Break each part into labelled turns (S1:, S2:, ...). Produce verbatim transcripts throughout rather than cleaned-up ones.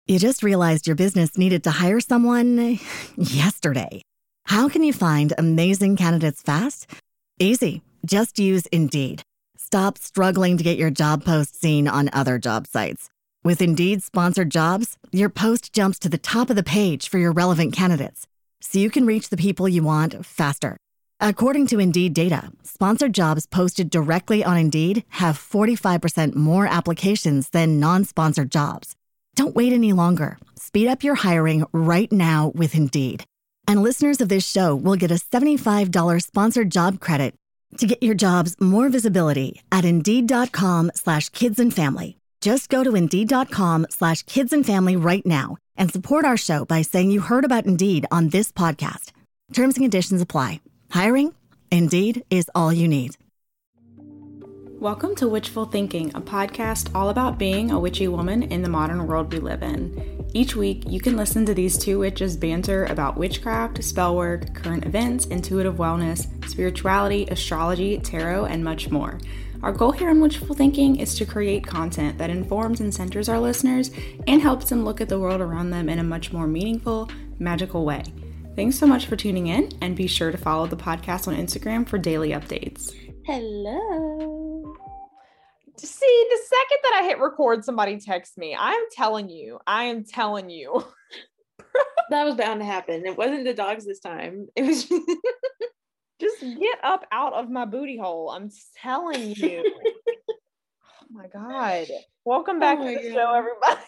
S1: You just realized your business needed to hire someone yesterday. How can you find amazing candidates fast? Easy. Just use Indeed. Stop struggling to get your job post seen on other job sites. With Indeed sponsored jobs, your post jumps to the top of the page for your relevant candidates, so you can reach the people you want faster. According to Indeed data, sponsored jobs posted directly on Indeed have forty-five percent more applications than non-sponsored jobs. Don't wait any longer. Speed up your hiring right now with Indeed. And listeners of this show will get a seventy-five dollars sponsored job credit to get your jobs more visibility at Indeed.com slash kids and family. Just go to Indeed.com slash kids and family right now and support our show by saying you heard about Indeed on this podcast. Terms and conditions apply. Hiring? Indeed is all you need.
S2: Welcome to Witchful Thinking, a podcast all about being a witchy woman in the modern world we live in. Each week, you can listen to these two witches banter about witchcraft, spell work, current events, intuitive wellness, spirituality, astrology, tarot, and much more. Our goal here on Witchful Thinking is to create content that informs and centers our listeners and helps them look at the world around them in a much more meaningful, magical way. Thanks so much for tuning in, and be sure to follow the podcast on Instagram for daily updates.
S3: Hello. See, the second that I hit record, somebody texts me. I'm telling you. I am telling you.
S4: That was bound to happen. It wasn't the dogs this time. It was
S3: just get up out of my booty hole. I'm telling you. Oh my God. Welcome back oh to the God. show, everybody.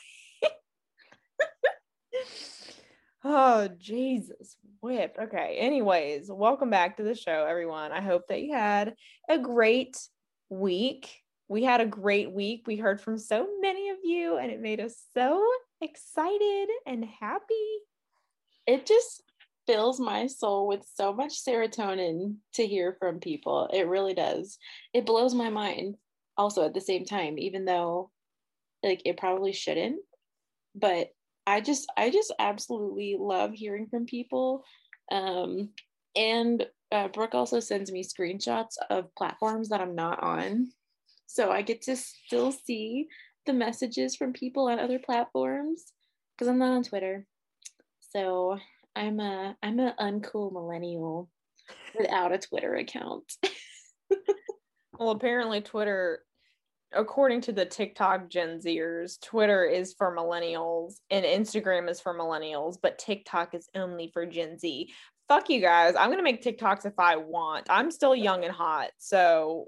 S3: Oh, Jesus whip. Okay. Anyways, welcome back to the show, everyone. I hope that you had a great week. We had a great week. We heard from so many of you, and it made us so excited and happy.
S4: It just fills my soul with so much serotonin to hear from people. It really does. It blows my mind also at the same time, even though like it probably shouldn't. But I just, I just absolutely love hearing from people. Um, and uh, Brooke also sends me screenshots of platforms that I'm not on. So I get to still see the messages from people on other platforms because I'm not on Twitter. So I'm a, I'm an uncool millennial without a Twitter account.
S3: Well, apparently Twitter, according to the TikTok Gen Zers, Twitter is for millennials and Instagram is for millennials, but TikTok is only for Gen Z. Fuck you guys. I'm going to make TikToks if I want. I'm still young and hot. So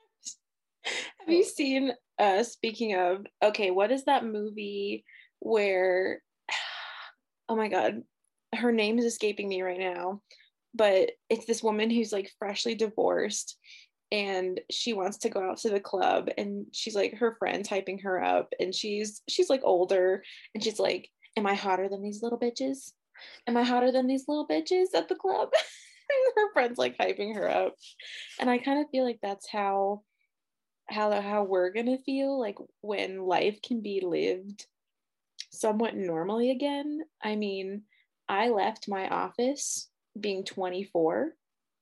S4: have you seen, uh, speaking of, okay, what is that movie where, oh my God, her name is escaping me right now, but it's this woman who's like freshly divorced and she wants to go out to the club and she's like, her friend's hyping her up and she's, she's like older and she's like, am I hotter than these little bitches? Am I hotter than these little bitches at the club? And her friend's like hyping her up. And I kind of feel like that's how, how, how we're going to feel like when life can be lived somewhat normally again. I mean, I left my office being twenty-four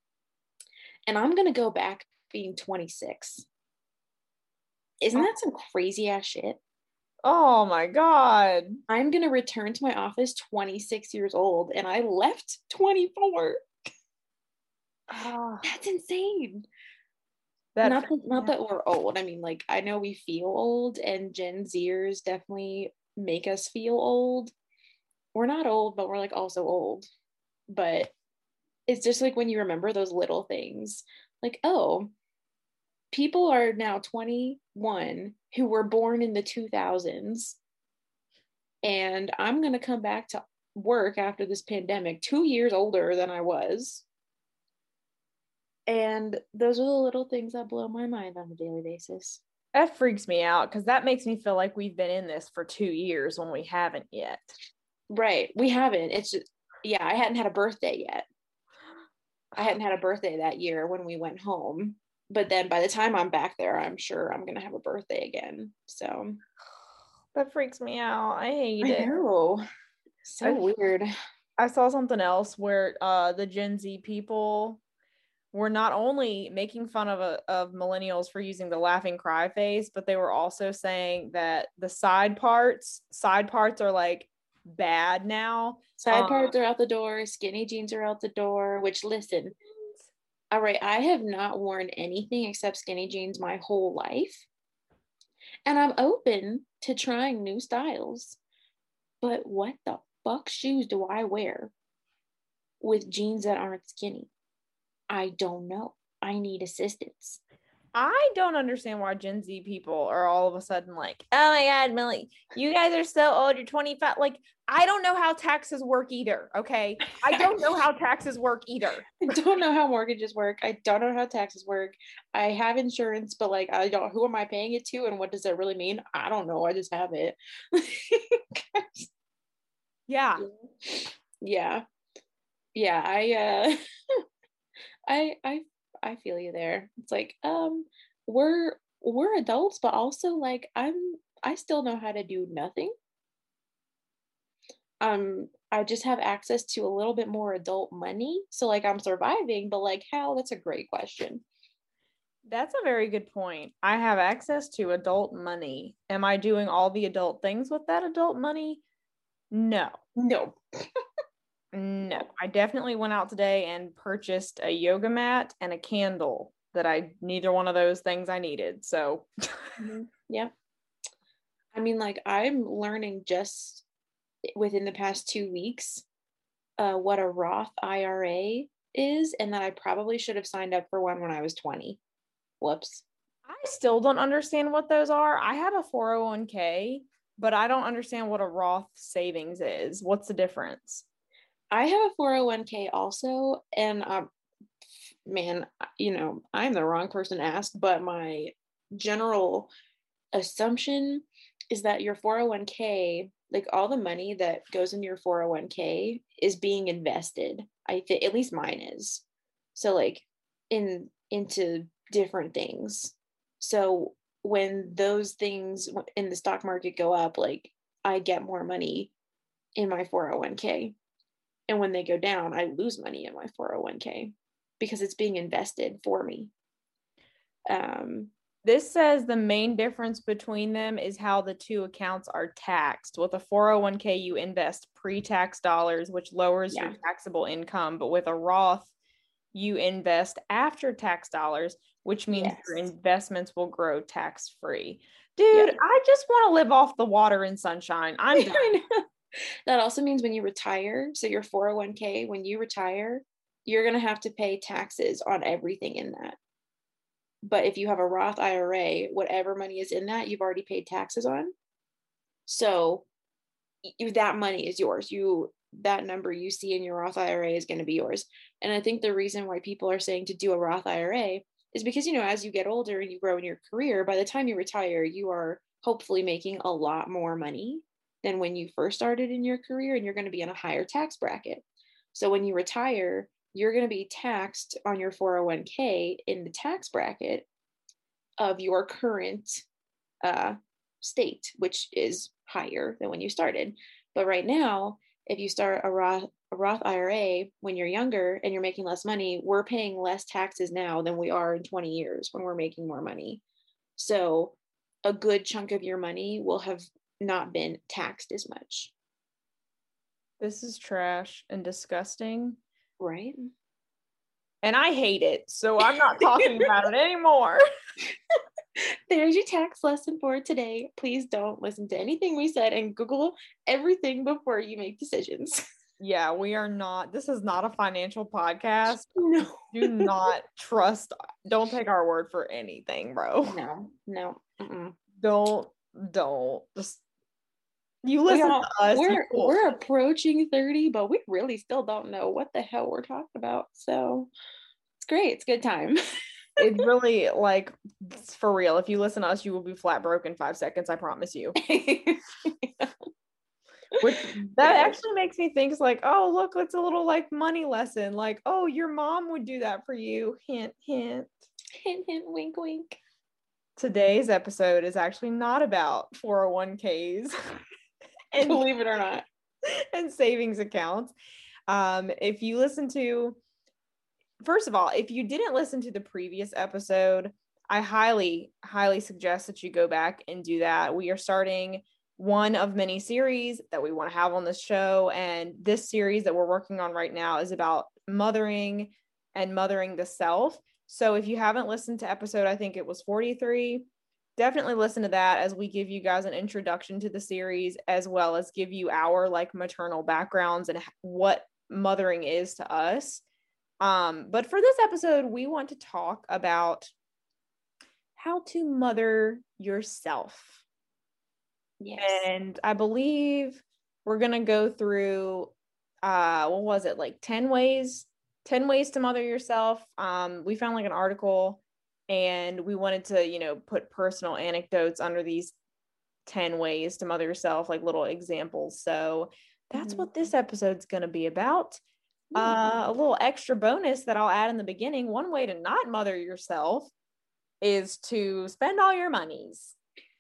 S4: and I'm going to go back being twenty-six. Isn't that some crazy ass shit?
S3: Oh my God.
S4: I'm going to return to my office twenty-six years old and I left twenty-four. Oh, that's insane. That's not that, not that we're old. I mean, like, I know we feel old and Gen Zers definitely make us feel old. We're not old, but we're like also old. But it's just like when you remember those little things, like, oh, people are now twenty-one who were born in the two thousands. And I'm going to come back to work after this pandemic, two years older than I was. And those are the little things that blow my mind on a daily basis.
S3: That freaks me out because that makes me feel like we've been in this for two years when we haven't yet.
S4: Right. We haven't. It's just, yeah, I hadn't had a birthday yet. I hadn't had a birthday that year when we went home. But then by the time I'm back there, I'm sure I'm going to have a birthday again. So
S3: that freaks me out. I hate
S4: I
S3: it.
S4: know. So I, weird.
S3: I saw something else where uh, the Gen Z people were not only making fun of a, of millennials for using the laughing cry face, but they were also saying that the side parts, side parts are like bad now.
S4: Side
S3: um,
S4: parts are out the door. Skinny jeans are out the door, which listen, all right, I have not worn anything except skinny jeans my whole life. And I'm open to trying new styles. But what the fuck shoes do I wear with jeans that aren't skinny? I don't know. I need assistance.
S3: I don't understand why Gen Z people are all of a sudden like, oh my God, Millie, you guys are so old. You're twenty-five. Like, I don't know how taxes work either. Okay. I don't know how taxes work either.
S4: I don't know how mortgages work. I don't know how taxes work. I have insurance, but like, I don't, who am I paying it to? And what does that really mean? I don't know. I just have it.
S3: Yeah.
S4: Yeah. Yeah. I, uh, I, I, I feel you there. It's like, um, we're, we're adults, but also like, I'm, I still know how to do nothing. Um, I just have access to a little bit more adult money. So like I'm surviving, but like how? That's a great question.
S3: That's a very good point. I have access to adult money. Am I doing all the adult things with that adult money? No.
S4: No.
S3: No. I definitely went out today and purchased a yoga mat and a candle that I, neither one of those things I needed. So
S4: mm-hmm. Yeah. I mean, like I'm learning just within the past two weeks uh, what a Roth I R A is, and that I probably should have signed up for one when I was twenty. Whoops.
S3: I still don't understand what those are. I have a four oh one k, but I don't understand what a Roth savings is. What's the difference?
S4: I have a four oh one k also, and um, man, you know, I'm the wrong person to ask, but my general assumption is that your four oh one k, like all the money that goes into your four oh one k is being invested. I think at least mine is. So like in into different things. So when those things in the stock market go up, like I get more money in my four oh one k. And when they go down, I lose money in my four oh one k because it's being invested for me. Um,
S3: This says the main difference between them is how the two accounts are taxed. With a four oh one k, you invest pre-tax dollars, which lowers yeah. your taxable income. But with a Roth, you invest after tax dollars, which means yes. your investments will grow tax-free. Dude, yeah. I just want to live off the water and sunshine. I'm done.
S4: That also means when you retire, so your four oh one k, when you retire, you're going to have to pay taxes on everything in that. But if you have a Roth I R A, whatever money is in that, you've already paid taxes on. So you, that money is yours. You that number you see in your Roth I R A is going to be yours. And I think the reason why people are saying to do a Roth I R A is because, you know, as you get older and you grow in your career, by the time you retire, you are hopefully making a lot more money than when you first started in your career, and you're going to be in a higher tax bracket. So when you retire, you're going to be taxed on your four oh one k in the tax bracket of your current uh, state, which is higher than when you started. But right now, if you start a Roth, a Roth I R A when you're younger and you're making less money, we're paying less taxes now than we are in twenty years when we're making more money. So a good chunk of your money will have not been taxed as much.
S3: This is trash and disgusting.
S4: Right.
S3: And I hate it. So I'm not talking about it anymore.
S4: There's your tax lesson for today. Please don't listen to anything we said and Google everything before you make decisions.
S3: Yeah, we are not. This is not a financial podcast.
S4: No.
S3: Do not trust. Don't take our word for anything, bro.
S4: No, no. Mm-mm.
S3: Don't, don't. Just you listen
S4: all,
S3: to us.
S4: We're we're approaching thirty, but we really still don't know what the hell we're talking about. So it's great. It's a good time.
S3: It's really like, it's for real. If you listen to us, you will be flat broke in five seconds. I promise you. Yeah. Which that actually makes me think like, oh, look, it's a little like money lesson. Like, oh, your mom would do that for you. Hint, hint.
S4: Hint, hint, wink, wink.
S3: Today's episode is actually not about four oh one k's.
S4: And believe it or not.
S3: And savings accounts. Um, if you listen to first of all, if you didn't listen to the previous episode, I highly, highly suggest that you go back and do that. We are starting one of many series that we want to have on this show. And this series that we're working on right now is about mothering and mothering the self. So if you haven't listened to episode, I think it was forty-three, definitely listen to that as we give you guys an introduction to the series, as well as give you our like maternal backgrounds and what mothering is to us. Um, but for this episode, we want to talk about how to mother yourself.
S4: Yes.
S3: And I believe we're going to go through, uh, what was it? Like ten ways, ten ways to mother yourself. Um, we found like an article and we wanted to, you know, put personal anecdotes under these ten ways to mother yourself, like little examples. So that's mm-hmm. what this episode's going to be about. Uh, a little extra bonus that I'll add in the beginning. One way to not mother yourself is to spend all your monies.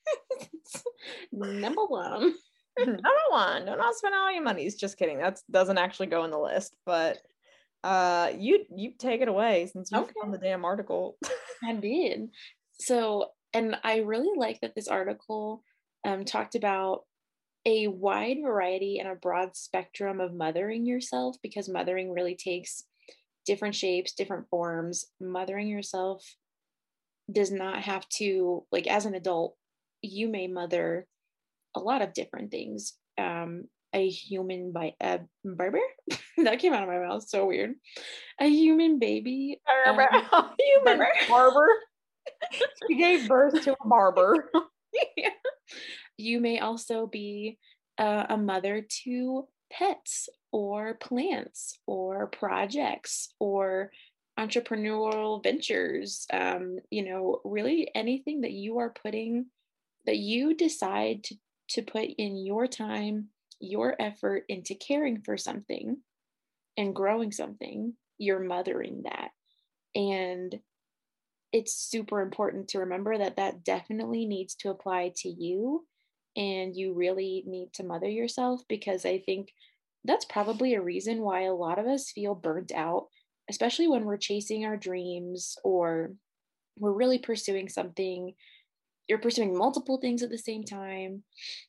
S4: Number one.
S3: Number one, do not spend all your monies. Just kidding. That doesn't actually go in the list, but uh, you you take it away since you okay. found the damn article.
S4: I did. So, and I really like that this article um talked about a wide variety and a broad spectrum of mothering yourself, because mothering really takes different shapes, different forms. Mothering yourself does not have to, like, as an adult, you may mother a lot of different things. Um, a human by a barber that came out of my mouth so weird. A human baby,
S3: um, human barber. barber. She gave birth to a barber.
S4: Yeah. You may also be uh, a mother to pets or plants or projects or entrepreneurial ventures. Um, you know, really anything that you are putting, that you decide to, to put in your time, your effort into caring for something and growing something, you're mothering that. And it's super important to remember that that definitely needs to apply to you, and you really need to mother yourself, because I think that's probably a reason why a lot of us feel burnt out, especially when we're chasing our dreams or we're really pursuing something. You're pursuing multiple things at the same time,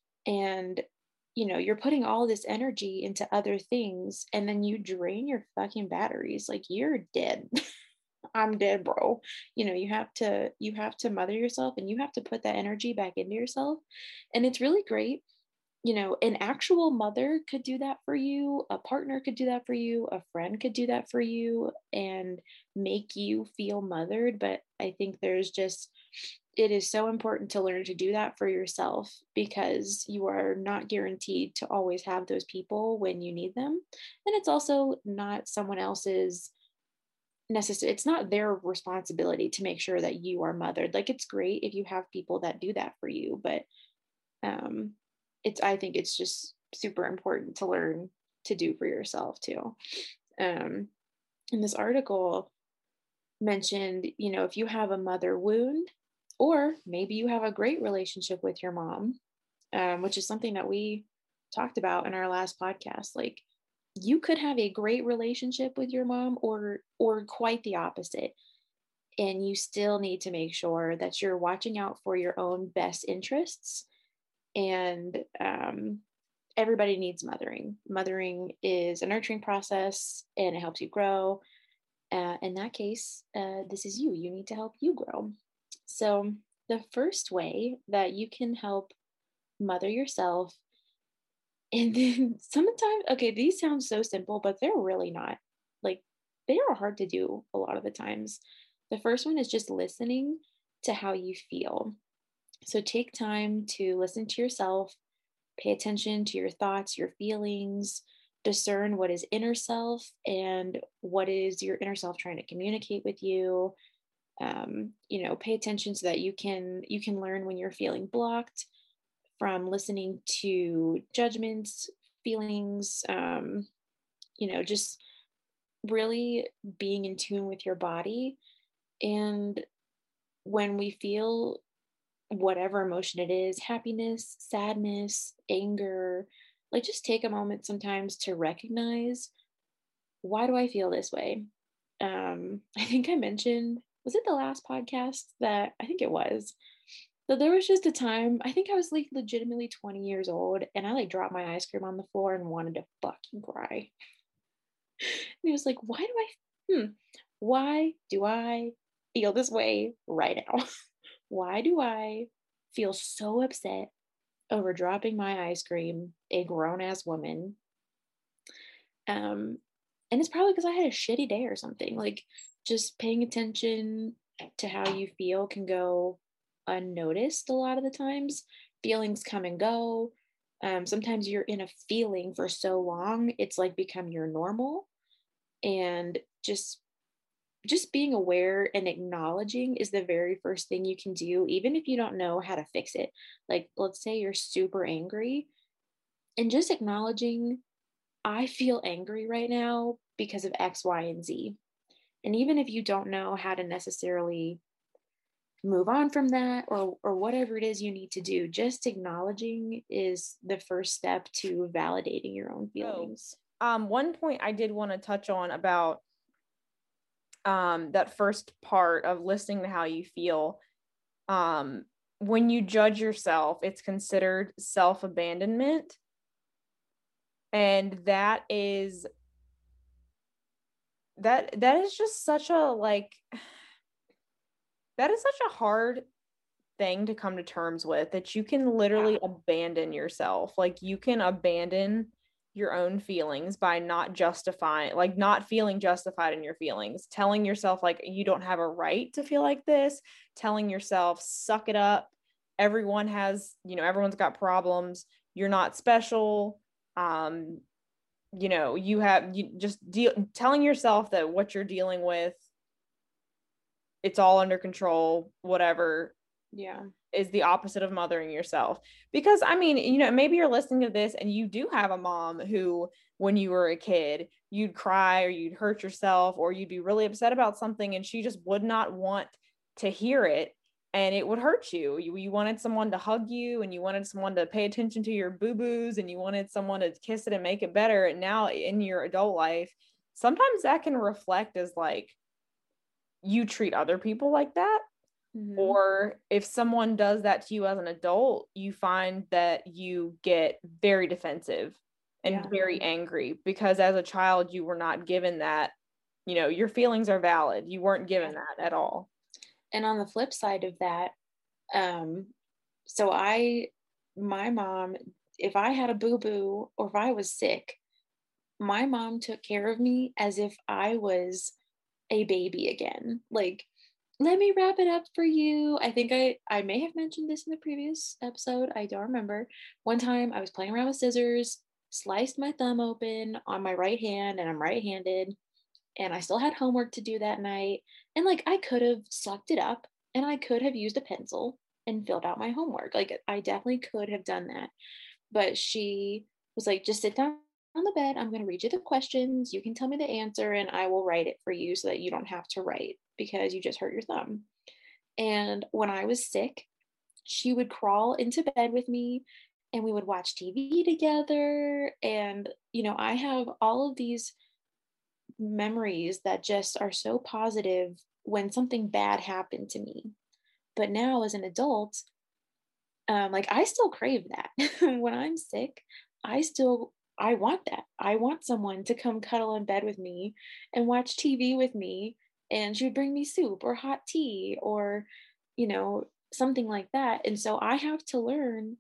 S4: and you know, you're putting all this energy into other things, and then you drain your fucking batteries. Like, you're dead. I'm dead, bro. You know, you have to, you have to mother yourself, and you have to put that energy back into yourself. And it's really great. You know, an actual mother could do that for you. A partner could do that for you. A friend could do that for you and make you feel mothered. But I think there's just, it is so important to learn to do that for yourself, because you are not guaranteed to always have those people when you need them. And it's also not someone else's necessary, it's not their responsibility to make sure that you are mothered. Like, it's great if you have people that do that for you, but um it's, I think it's just super important to learn to do for yourself too. Um and this article mentioned, you know, if you have a mother wound, or maybe you have a great relationship with your mom, um, which is something that we talked about in our last podcast. Like, you could have a great relationship with your mom, or or quite the opposite, and you still need to make sure that you're watching out for your own best interests. And um, everybody needs mothering. Mothering is a nurturing process, and it helps you grow. Uh, in that case, uh, this is you. You need to help you grow. So the first way that you can help mother yourself, and then sometimes, okay, these sound so simple, but they're really not. Like, they are hard to do a lot of the times. The first one is just listening to how you feel. So take time to listen to yourself, pay attention to your thoughts, your feelings, discern what is inner self and what is your inner self trying to communicate with you. Um, you know, pay attention so that you can you can learn when you're feeling blocked from listening to judgments, feelings, um, you know, just really being in tune with your body. And when we feel whatever emotion it is, happiness, sadness, anger, like, just take a moment sometimes to recognize, why do I feel this way? um, I think I mentioned, was it the last podcast that I think it was? So there was just a time, I think I was like legitimately twenty years old, and I like dropped my ice cream on the floor and wanted to fucking cry. And he was like, why do I, hmm, why do I feel this way right now? Why do I feel so upset over dropping my ice cream, a grown ass woman? Um, and it's probably because I had a shitty day or something. Like, just paying attention to how you feel can go unnoticed a lot of the times. Feelings come and go. Um, sometimes you're in a feeling for so long, it's like become your normal. And just just being aware and acknowledging is the very first thing you can do, even if you don't know how to fix it. Like, let's say you're super angry, and just acknowledging, I feel angry right now because of X, Y, and Z. And even if you don't know how to necessarily move on from that, or or whatever it is you need to do, just acknowledging is the first step to validating your own feelings.
S3: So, um, one point I did want to touch on about um, that first part of listening to how you feel. Um, when you judge yourself, it's considered self-abandonment. And that is, that, that is just such a, like, that is such a hard thing to come to terms with, that you can literally yeah. abandon yourself. Like, you can abandon your own feelings by not justifying, like not feeling justified in your feelings, telling yourself like you don't have a right to feel like this, telling yourself suck it up, everyone has, you know, everyone's got problems, you're not special, um you know, you have, you just deal, telling yourself that what you're dealing with, it's all under control, whatever,
S4: yeah,
S3: is the opposite of mothering yourself. Because I mean, you know, maybe you're listening to this and you do have a mom who, when you were a kid, you'd cry or you'd hurt yourself or you'd be really upset about something and she just would not want to hear it, and it would hurt you. You, you wanted someone to hug you, and you wanted someone to pay attention to your boo-boos, and you wanted someone to kiss it and make it better. And now in your adult life, sometimes that can reflect as like you treat other people like that. Mm-hmm. Or if someone does that to you as an adult, you find that you get very defensive and yeah. very angry, because as a child, you were not given that, you know, your feelings are valid. You weren't given yeah. that at all.
S4: And on the flip side of that, um, so I, my mom, if I had a boo-boo or if I was sick, my mom took care of me as if I was a baby again. Like, let me wrap it up for you. I think I, I may have mentioned this in the previous episode. I don't remember. One time I was playing around with scissors, sliced my thumb open on my right hand, and I'm right-handed, and I still had homework to do that night. And like, I could have sucked it up and I could have used a pencil and filled out my homework. Like, I definitely could have done that. But she was like, just sit down on the bed. I'm going to read you the questions. You can tell me the answer and I will write it for you so that you don't have to write because you just hurt your thumb. And when I was sick, she would crawl into bed with me and we would watch T V together. And, you know, I have all of these memories that just are so positive when something bad happened to me. But now as an adult, um, like I still crave that. When I'm sick, I still, I want that. I want someone to come cuddle in bed with me and watch T V with me, and she would bring me soup or hot tea or, you know, something like that. And so I have to learn,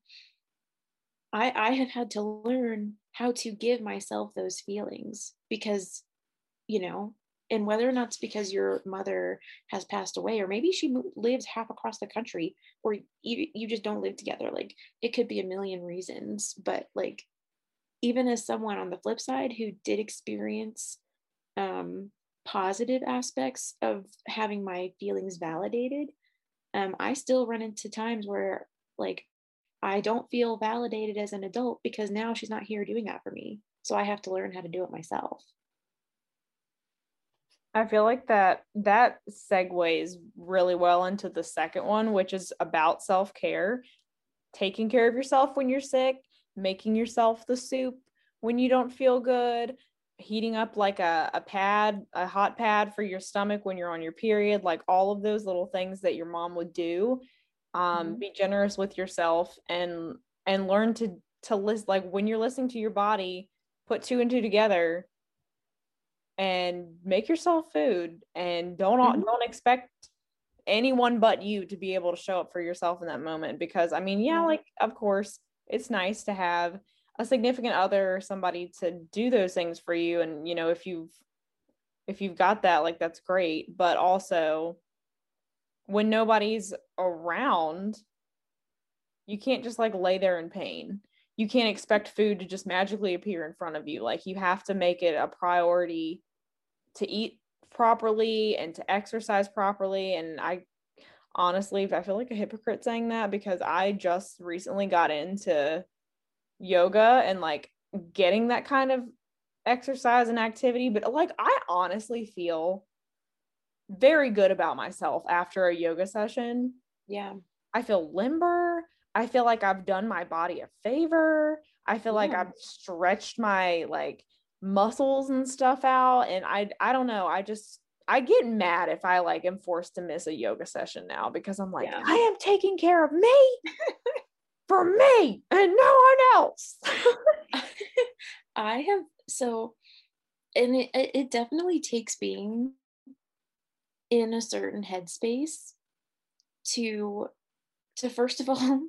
S4: I, I have had to learn how to give myself those feelings because, you know, and whether or not it's because your mother has passed away, or maybe she lives half across the country, or you, you just don't live together. Like, it could be a million reasons, but like, even as someone on the flip side who did experience um, positive aspects of having my feelings validated, um, I still run into times where like, I don't feel validated as an adult because now she's not here doing that for me. So I have to learn how to do it myself.
S3: I feel like that that segues really well into the second one, which is about self-care, taking care of yourself when you're sick, making yourself the soup when you don't feel good, heating up like a, a pad, a hot pad for your stomach when you're on your period, like all of those little things that your mom would do. Um,
S4: Mhm.
S3: be generous with yourself and and learn to to list like when you're listening to your body, put two and two together and make yourself food and don't
S4: Mhm.
S3: don't expect anyone but you to be able to show up for yourself in that moment. Because I mean, yeah,
S4: Yeah.
S3: like of course it's nice to have a significant other or somebody to do those things for you, and you know, if you've if you've got that, like that's great. But also when nobody's around, you can't just like lay there in pain. You can't expect food to just magically appear in front of you. Like you have to make it a priority to eat properly and to exercise properly. And I honestly, I feel like a hypocrite saying that because I just recently got into yoga and like getting that kind of exercise and activity. But like, I honestly feel very good about myself after a yoga session.
S4: Yeah.
S3: I feel limber. I feel like I've done my body a favor. I feel like
S4: Yeah.
S3: I've stretched my like muscles and stuff out. And I I don't know. I just I get mad if I like am forced to miss a yoga session now because I'm like,
S4: Yeah.
S3: I am taking care of me for me and no one else.
S4: I have so, and it it definitely takes being in a certain headspace to to first of all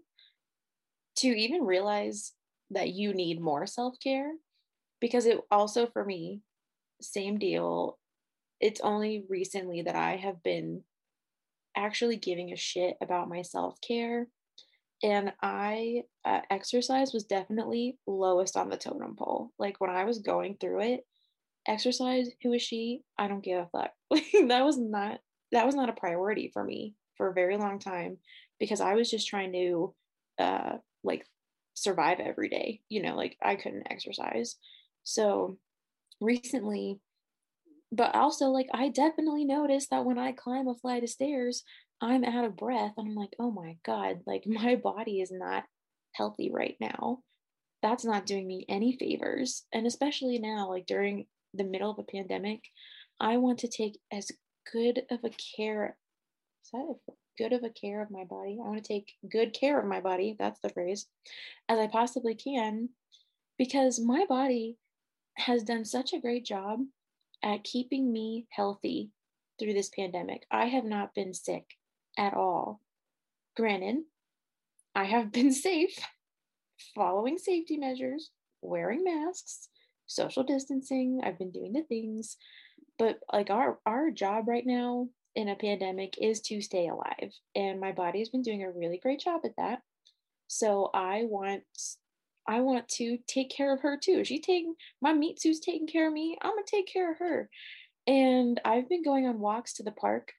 S4: to even realize that you need more self-care, because it also for me, same deal. It's only recently that I have been actually giving a shit about my self-care, and I uh, exercise was definitely lowest on the totem pole. Like when I was going through it, exercise, who is she? I don't give a fuck. Like that was not that was not a priority for me for a very long time, because I was just trying to uh like survive every day. You know, like I couldn't exercise. So recently, but also like I definitely noticed that when I climb a flight of stairs, I'm out of breath and I'm like, "Oh my god, like my body is not healthy right now." That's not doing me any favors. And especially now, like during the middle of a pandemic, I want to take as good of a care, is that a, good of a care of my body? I want to take good care of my body, that's the phrase, as I possibly can, because my body has done such a great job at keeping me healthy through this pandemic. I have not been sick at all. Granted, I have been safe, following safety measures, wearing masks, social distancing. I've been doing the things, but like our our job right now in a pandemic is to stay alive, and my body has been doing a really great job at that. So I want I want to take care of her too. She taking my meat suit's taking care of me. I'm gonna take care of her. And I've been going on walks to the park,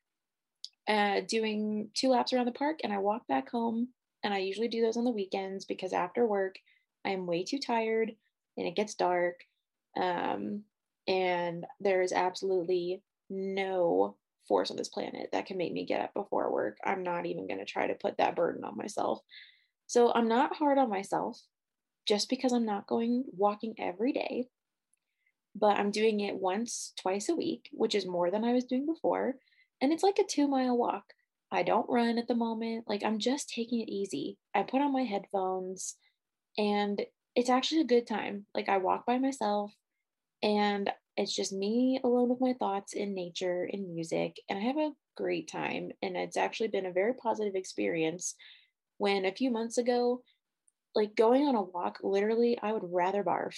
S4: uh, doing two laps around the park, and I walk back home. And I usually do those on the weekends because after work, I am way too tired and it gets dark. Um, and there is absolutely no force on this planet that can make me get up before work. I'm not even going to try to put that burden on myself. So I'm not hard on myself just because I'm not going walking every day, but I'm doing it once, twice a week, which is more than I was doing before. And it's like a two mile walk. I don't run at the moment. Like I'm just taking it easy. I put on my headphones and it's actually a good time. Like I walk by myself and it's just me alone with my thoughts in nature, in music, and I have a great time. And it's actually been a very positive experience. When a few months ago, like going on a walk, literally, I would rather barf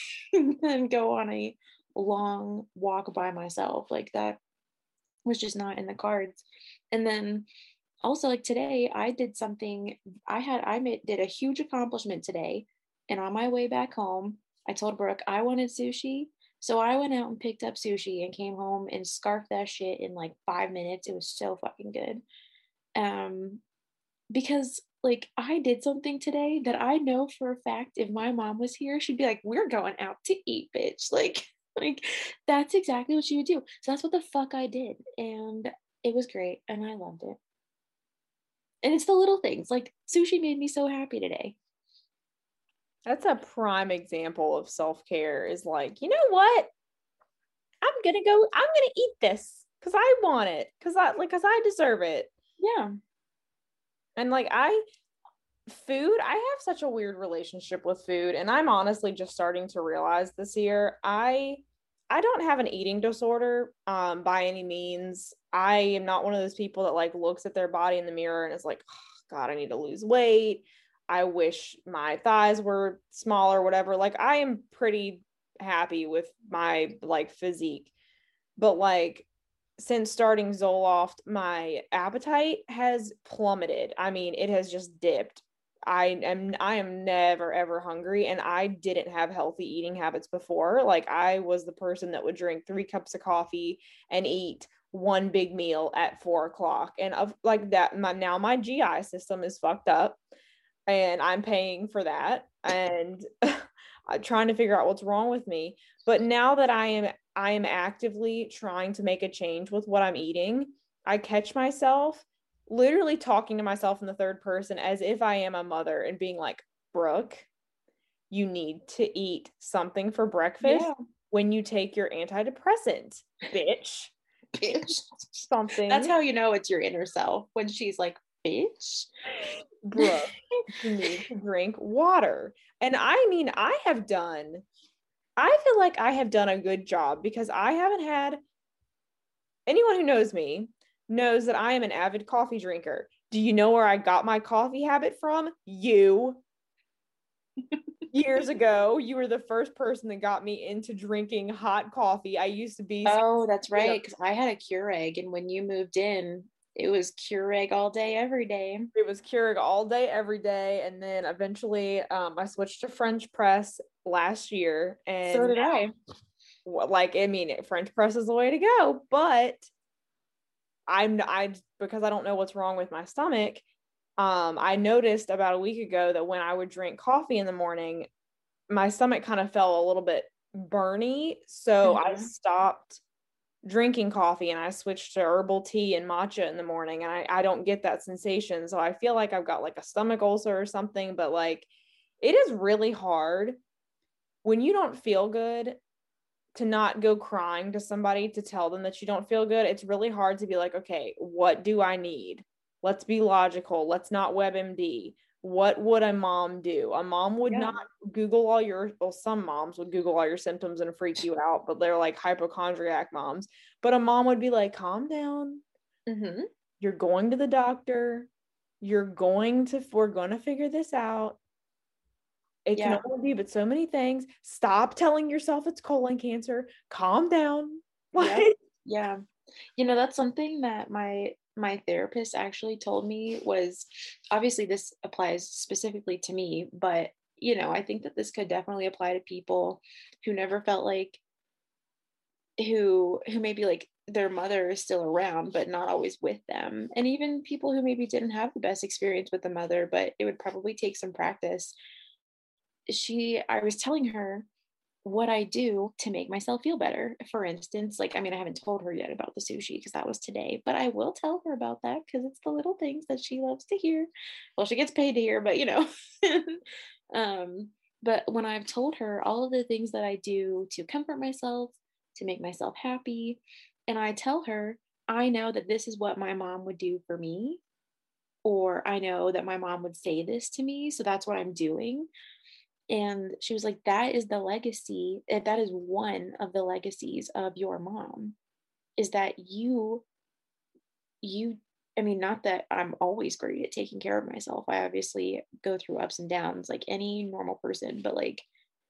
S4: than go on a long walk by myself. Like that was just not in the cards. And then also like today, I did something. I had I made did a huge accomplishment today, and on my way back home, I told Brooke I wanted sushi. So I went out and picked up sushi and came home and scarfed that shit in like five minutes. It was so fucking good. Um, because like I did something today that I know for a fact if my mom was here, she'd be like, "We're going out to eat, bitch." Like, like that's exactly what she would do. So that's what the fuck I did. And it was great and I loved it. And it's the little things. Like sushi made me so happy today.
S3: That's a prime example of self-care is like, you know what? I'm gonna go, I'm gonna eat this because I want it. Cause I like cause I deserve it.
S4: Yeah.
S3: And like I food, I have such a weird relationship with food. And I'm honestly just starting to realize this year. I I don't have an eating disorder um by any means. I am not one of those people that like looks at their body in the mirror and is like, oh, God, I need to lose weight. I wish my thighs were smaller, whatever. Like I am pretty happy with my like physique. But like since starting Zoloft, my appetite has plummeted. I mean, it has just dipped. I am I am never ever hungry, and I didn't have healthy eating habits before. Like I was the person that would drink three cups of coffee and eat one big meal at four o'clock, and of like that. My now my G I system is fucked up, and I'm paying for that, and I'm trying to figure out what's wrong with me. But now that I am I am actively trying to make a change with what I'm eating, I catch myself literally talking to myself in the third person as if I am a mother and being like, Brooke, you need to eat something for breakfast yeah. when you take your antidepressant, bitch.
S4: Bitch.
S3: Something.
S4: That's how you know it's your inner self, when she's like, bitch.
S3: Brooke, you need to drink water. And I mean, I have done, I feel like I have done a good job because I haven't had, anyone who knows me knows that I am an avid coffee drinker. Do you know where I got my coffee habit from? You. Years ago, you were the first person that got me into drinking hot coffee. I used to be.
S4: Oh, that's right. Because I had a Keurig, and when you moved in, it was Keurig all day, every day.
S3: It was Keurig all day, every day. And then eventually um, I switched to French press last year. And
S4: so did I.
S3: Like, I mean, French press is the way to go. But I'm I because I don't know what's wrong with my stomach. Um, I noticed about a week ago that when I would drink coffee in the morning, my stomach kind of felt a little bit burny. So mm-hmm. I stopped drinking coffee and I switched to herbal tea and matcha in the morning. And I, I don't get that sensation. So I feel like I've got like a stomach ulcer or something, but like it is really hard when you don't feel good to not go crying to somebody to tell them that you don't feel good. It's really hard to be like, okay, what do I need? Let's be logical. Let's not WebMD. What would a mom do? A mom would yeah. not Google all your, well, some moms would Google all your symptoms and freak you out, but they're like hypochondriac moms. But a mom would be like, calm down.
S4: Mm-hmm.
S3: You're going to the doctor. You're going to, we're going to figure this out. It yeah. can only be but so many things. Stop telling yourself it's colon cancer. Calm down.
S4: Yeah. yeah. You know, that's something that my my therapist actually told me was, obviously this applies specifically to me, but you know, I think that this could definitely apply to people who never felt like, who who maybe like their mother is still around but not always with them, and even people who maybe didn't have the best experience with the mother, but it would probably take some practice. She, I was telling her what I do to make myself feel better. For instance, like, I mean, I haven't told her yet about the sushi because that was today, but I will tell her about that because it's the little things that she loves to hear. Well, she gets paid to hear, but you know, um, but when I've told her all of the things that I do to comfort myself, to make myself happy, and I tell her, I know that this is what my mom would do for me, or I know that my mom would say this to me, so that's what I'm doing. And she was like, that is the legacy, that is one of the legacies of your mom, is that you, you, I mean, not that I'm always great at taking care of myself. I obviously go through ups and downs like any normal person, but like,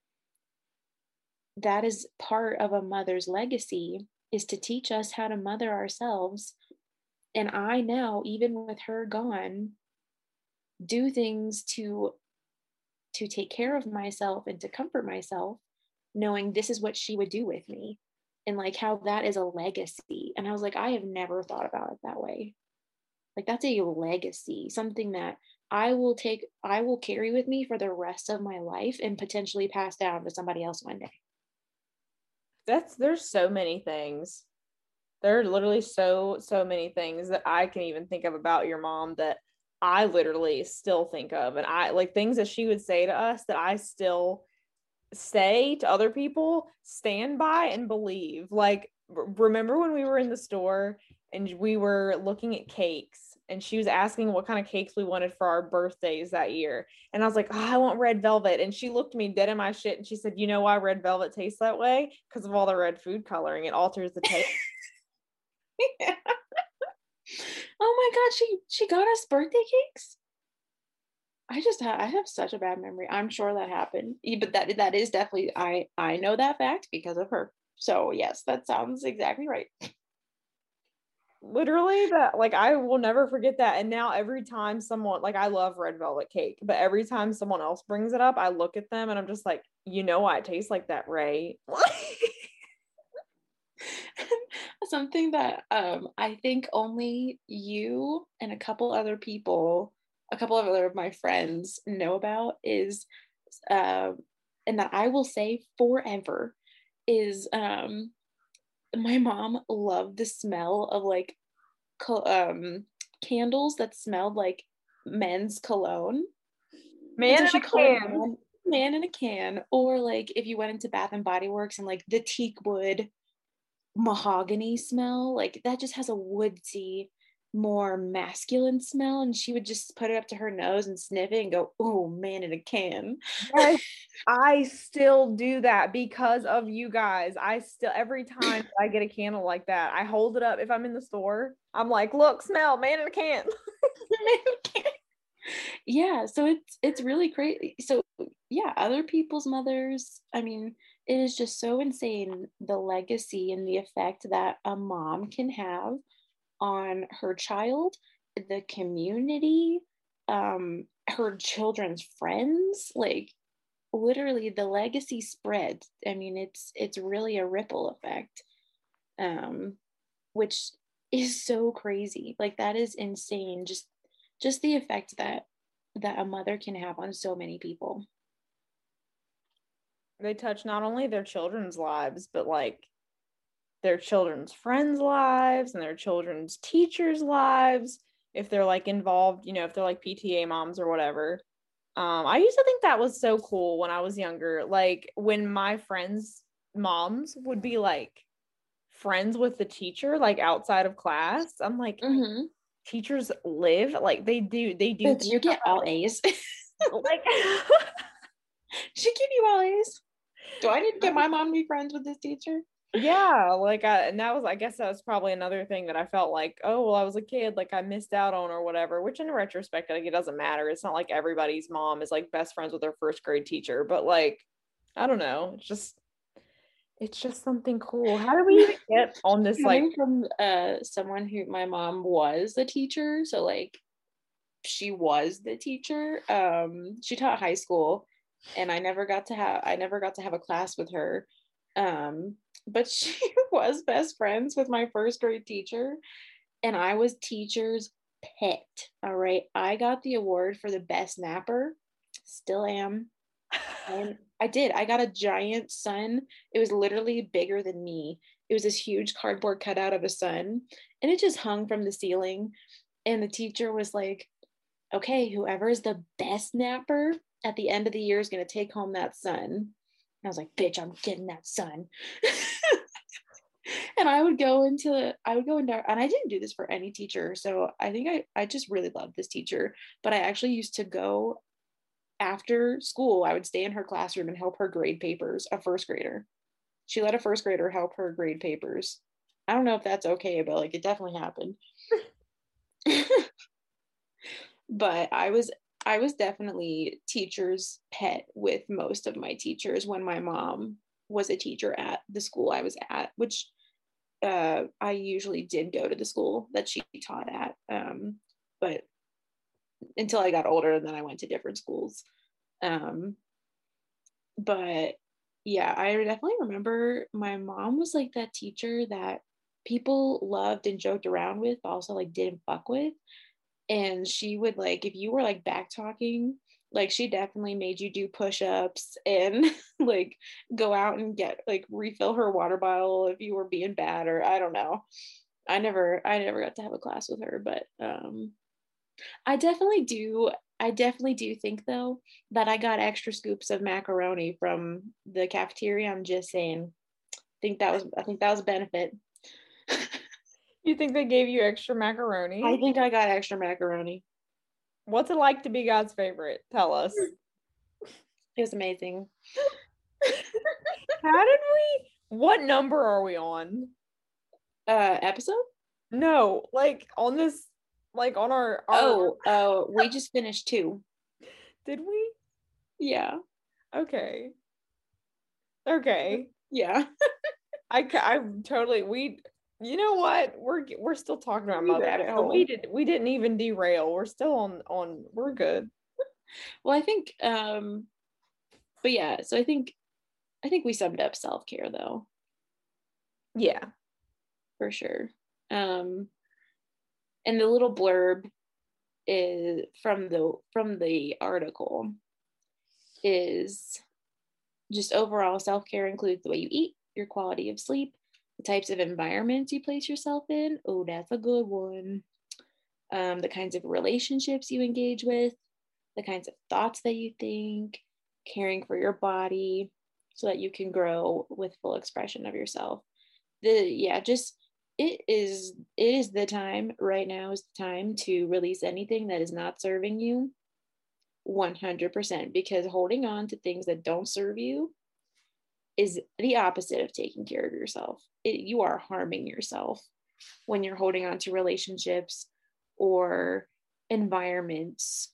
S4: that is part of a mother's legacy, is to teach us how to mother ourselves. And I now, even with her gone, do things to to take care of myself and to comfort myself, knowing this is what she would do with me, and like how that is a legacy. And I was like, I have never thought about it that way. Like, that's a legacy, something that I will take, I will carry with me for the rest of my life and potentially pass down to somebody else one day.
S3: That's, there's so many things. There are literally so, so many things that I can even think of about your mom that I literally still think of, and I like things that she would say to us that I still say to other people, stand by and believe. Like, r- remember when we were in the store and we were looking at cakes and she was asking what kind of cakes we wanted for our birthdays that year. And I was like, oh, I want red velvet. And she looked me dead in my shit and she said, you know why red velvet tastes that way? Because of all the red food coloring. It alters the taste.
S4: Yeah. Oh my God, she she got us birthday cakes. I just ha- I have such a bad memory. I'm sure that happened, Yeah, but that that is definitely I I know that fact because of her. So yes, that sounds exactly right.
S3: Literally, that, like, I will never forget that. And now every time someone, like, I love red velvet cake, but every time someone else brings it up, I look at them and I'm just like, you know why it tastes like that, Ray?
S4: Something that um I think only you and a couple other people, a couple of other of my friends know about is uh, and that I will say forever is um my mom loved the smell of like co- um candles that smelled like men's cologne. And
S3: Man
S4: so
S3: in
S4: she
S3: a
S4: called it
S3: can.
S4: man, man in a can. Or like if you went into Bath and Body Works and like the teak wood mahogany smell, like that just has a woodsy, more masculine smell. And she would just put it up to her nose and sniff it and go, oh, man in a can.
S3: Yes, I still do that because of you guys. I still, every time I get a candle like that, I hold it up. If I'm in the store, I'm like, look, smell, man in a can.
S4: Man in a can. Yeah, so it's it's really crazy. So yeah, other people's mothers, I mean, it is just so insane the legacy and the effect that a mom can have on her child, the community, um, her children's friends. Like literally the legacy spreads. I mean, it's it's really a ripple effect. Um, which is so crazy. Like that is insane. Just just the effect that that a mother can have on so many people.
S3: They touch not only their children's lives, but like their children's friends' lives and their children's teachers' lives. If they're like involved, you know, if they're like P T A moms or whatever. Um, I used to think that was so cool when I was younger. Like when my friends' moms would be like friends with the teacher, like outside of class. I'm like,
S4: Mm-hmm.
S3: teachers live, like they do, they do.
S4: But do you get all A's?
S3: Like,
S4: She give you all A's. Do I need to get my mom to be friends with this teacher?
S3: yeah, like I, and that was, I guess that was probably another thing that I felt like, oh, well, I was a kid, like I missed out on or whatever, which in retrospect, like it doesn't matter. It's not like everybody's mom is like best friends with their first grade teacher, but like, I don't know. It's just, it's just something cool. How do we even get on this? Like,
S4: Coming from uh someone who my mom was a teacher, so like she was the teacher. Um, she taught high school, and I never got to have I never got to have a class with her. Um, but she was best friends with my first grade teacher, and I was teacher's pet. All right, I got the award for the best napper. Still am. And I did. I got a giant sun. It was literally bigger than me. It was this huge cardboard cutout of a sun, and it just hung from the ceiling. And the teacher was like, okay, whoever is the best napper at the end of the year is going to take home that sun. And I was like, bitch, I'm getting that sun. And I would go into, I would go into, and I didn't do this for any teacher. So I think I, I just really loved this teacher, but I actually used to go after school. I would stay in her classroom and help her grade papers, a first grader. She let a first grader help her grade papers. I don't know if that's okay, but like it definitely happened. But I was I was definitely teacher's pet with most of my teachers when my mom was a teacher at the school I was at, which uh, I usually did go to the school that she taught at. Um, but until I got older, and then I went to different schools. Um, but yeah, I definitely remember my mom was like that teacher that people loved and joked around with, but also like didn't fuck with. And she would like, if you were like back talking, like she definitely made you do push-ups and like go out and get like refill her water bottle if you were being bad, or I don't know. I never I never got to have a class with her, but um I definitely do I definitely do think though that I got extra scoops of macaroni from the cafeteria. I'm just saying. I think that was I think that was a benefit.
S3: You think they gave you extra macaroni?
S4: I think I got extra macaroni.
S3: What's it like to be God's favorite? Tell us.
S4: It was amazing.
S3: How did we? What number are we on?
S4: Uh, episode?
S3: No, like on this, like on our. our
S4: oh, oh, uh, we just finished two.
S3: Did we?
S4: Yeah.
S3: Okay. Okay.
S4: Yeah.
S3: I I totally we. You know what? We're we're still talking about mother. So we did we didn't even derail. We're still on on. We're good.
S4: Well, I think. Um, but yeah, so I think, I think we summed up self-care though.
S3: Yeah,
S4: for sure. Um, and the little blurb is from the from the article is just overall self-care includes the way you eat, your quality of sleep, the types of environments you place yourself in. Oh, that's a good one. Um, the kinds of relationships you engage with, the kinds of thoughts that you think, caring for your body so that you can grow with full expression of yourself. The yeah, just it is it is the time right now is the time to release anything that is not serving you one hundred percent, because holding on to things that don't serve you is the opposite of taking care of yourself. It, you are harming yourself when you're holding on to relationships or environments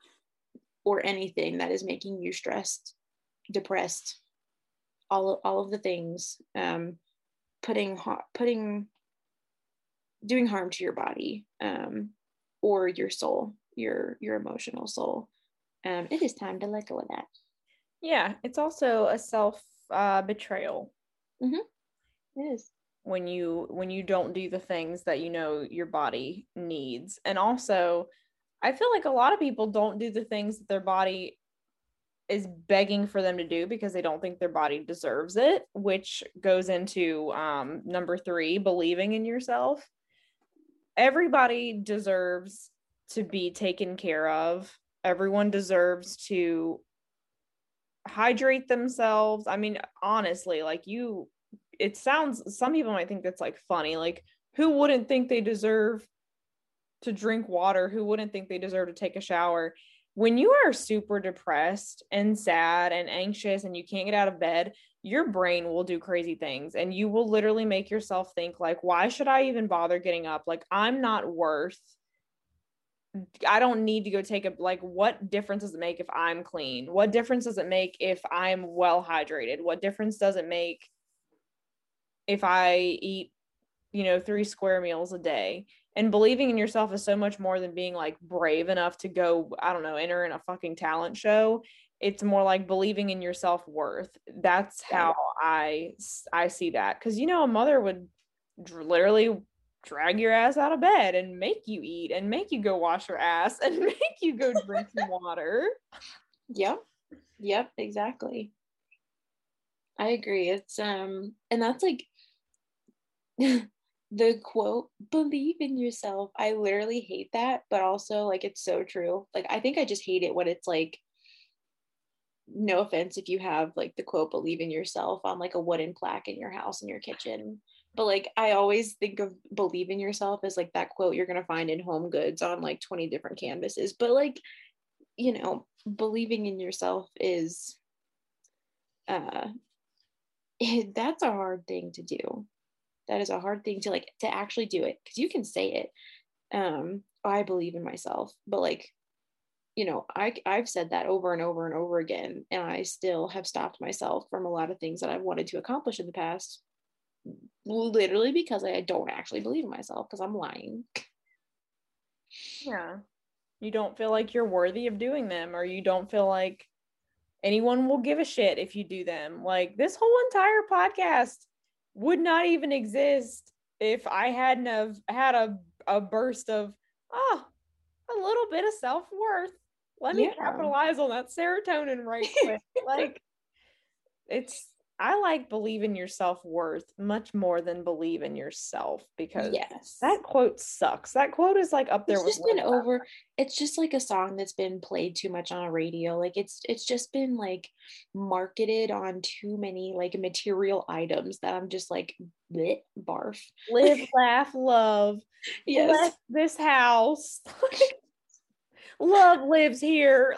S4: or anything that is making you stressed, depressed, all, all of the things, um, putting, putting, doing harm to your body, um, or your soul, your, your emotional soul. Um, it is time to let go of that.
S3: Yeah. It's also a self uh, betrayal.
S4: Mm-hmm. It is.
S3: When you, when you don't do the things that you know your body needs. And also, I feel like a lot of people don't do the things that their body is begging for them to do because they don't think their body deserves it, which goes into um, number three, believing in yourself. Everybody deserves to be taken care of. Everyone deserves to hydrate themselves. I mean, honestly, like you, it sounds, some people might think that's like funny. Like, who wouldn't think they deserve to drink water? Who wouldn't think they deserve to take a shower? When you are super depressed and sad and anxious and you can't get out of bed, your brain will do crazy things and you will literally make yourself think like, why should I even bother getting up? Like, I'm not worth, I don't need to go take a, like, what difference does it make if I'm clean? What difference does it make if I'm well hydrated? What difference does it make if I eat, you know, three square meals a day? And believing in yourself is so much more than being like brave enough to go, I don't know, enter in a fucking talent show. It's more like believing in your self-worth. That's how I, I see that. Because, you know, a mother would dr- literally drag your ass out of bed and make you eat and make you go wash your ass and make you go drink some water.
S4: Yep. Yep, exactly. I agree. It's, um, and that's like, the quote, believe in yourself. I literally hate that, but also like it's so true. Like I think I just hate it when it's like, no offense if you have like the quote, believe in yourself on like a wooden plaque in your house in your kitchen. But like I always think of believe in yourself as like that quote you're gonna find in Home Goods on like twenty different canvases. But like, you know, believing in yourself is uh it, that's a hard thing to do. That is a hard thing to like to actually do it, because you can say it. Um, I believe in myself, but like, you know, I I've said that over and over and over again, and I still have stopped myself from a lot of things that I've wanted to accomplish in the past, literally because I don't actually believe in myself because I'm lying.
S3: Yeah, you don't feel like you're worthy of doing them, or you don't feel like anyone will give a shit if you do them. Like this whole entire podcast would not even exist if I hadn't have had a, a burst of, oh, a little bit of self-worth. Let me yeah. capitalize on that serotonin right quick. Like, it's, I like believe in your self-worth much more than believe in yourself, because
S4: yes,
S3: that quote sucks. That quote is like up there
S4: it's
S3: with
S4: just been over. It's just like a song that's been played too much on a radio. Like it's it's just been like marketed on too many like material items that I'm just like bleh, barf.
S3: Live, laugh, love.
S4: Yes.
S3: Bless this house. Love lives here.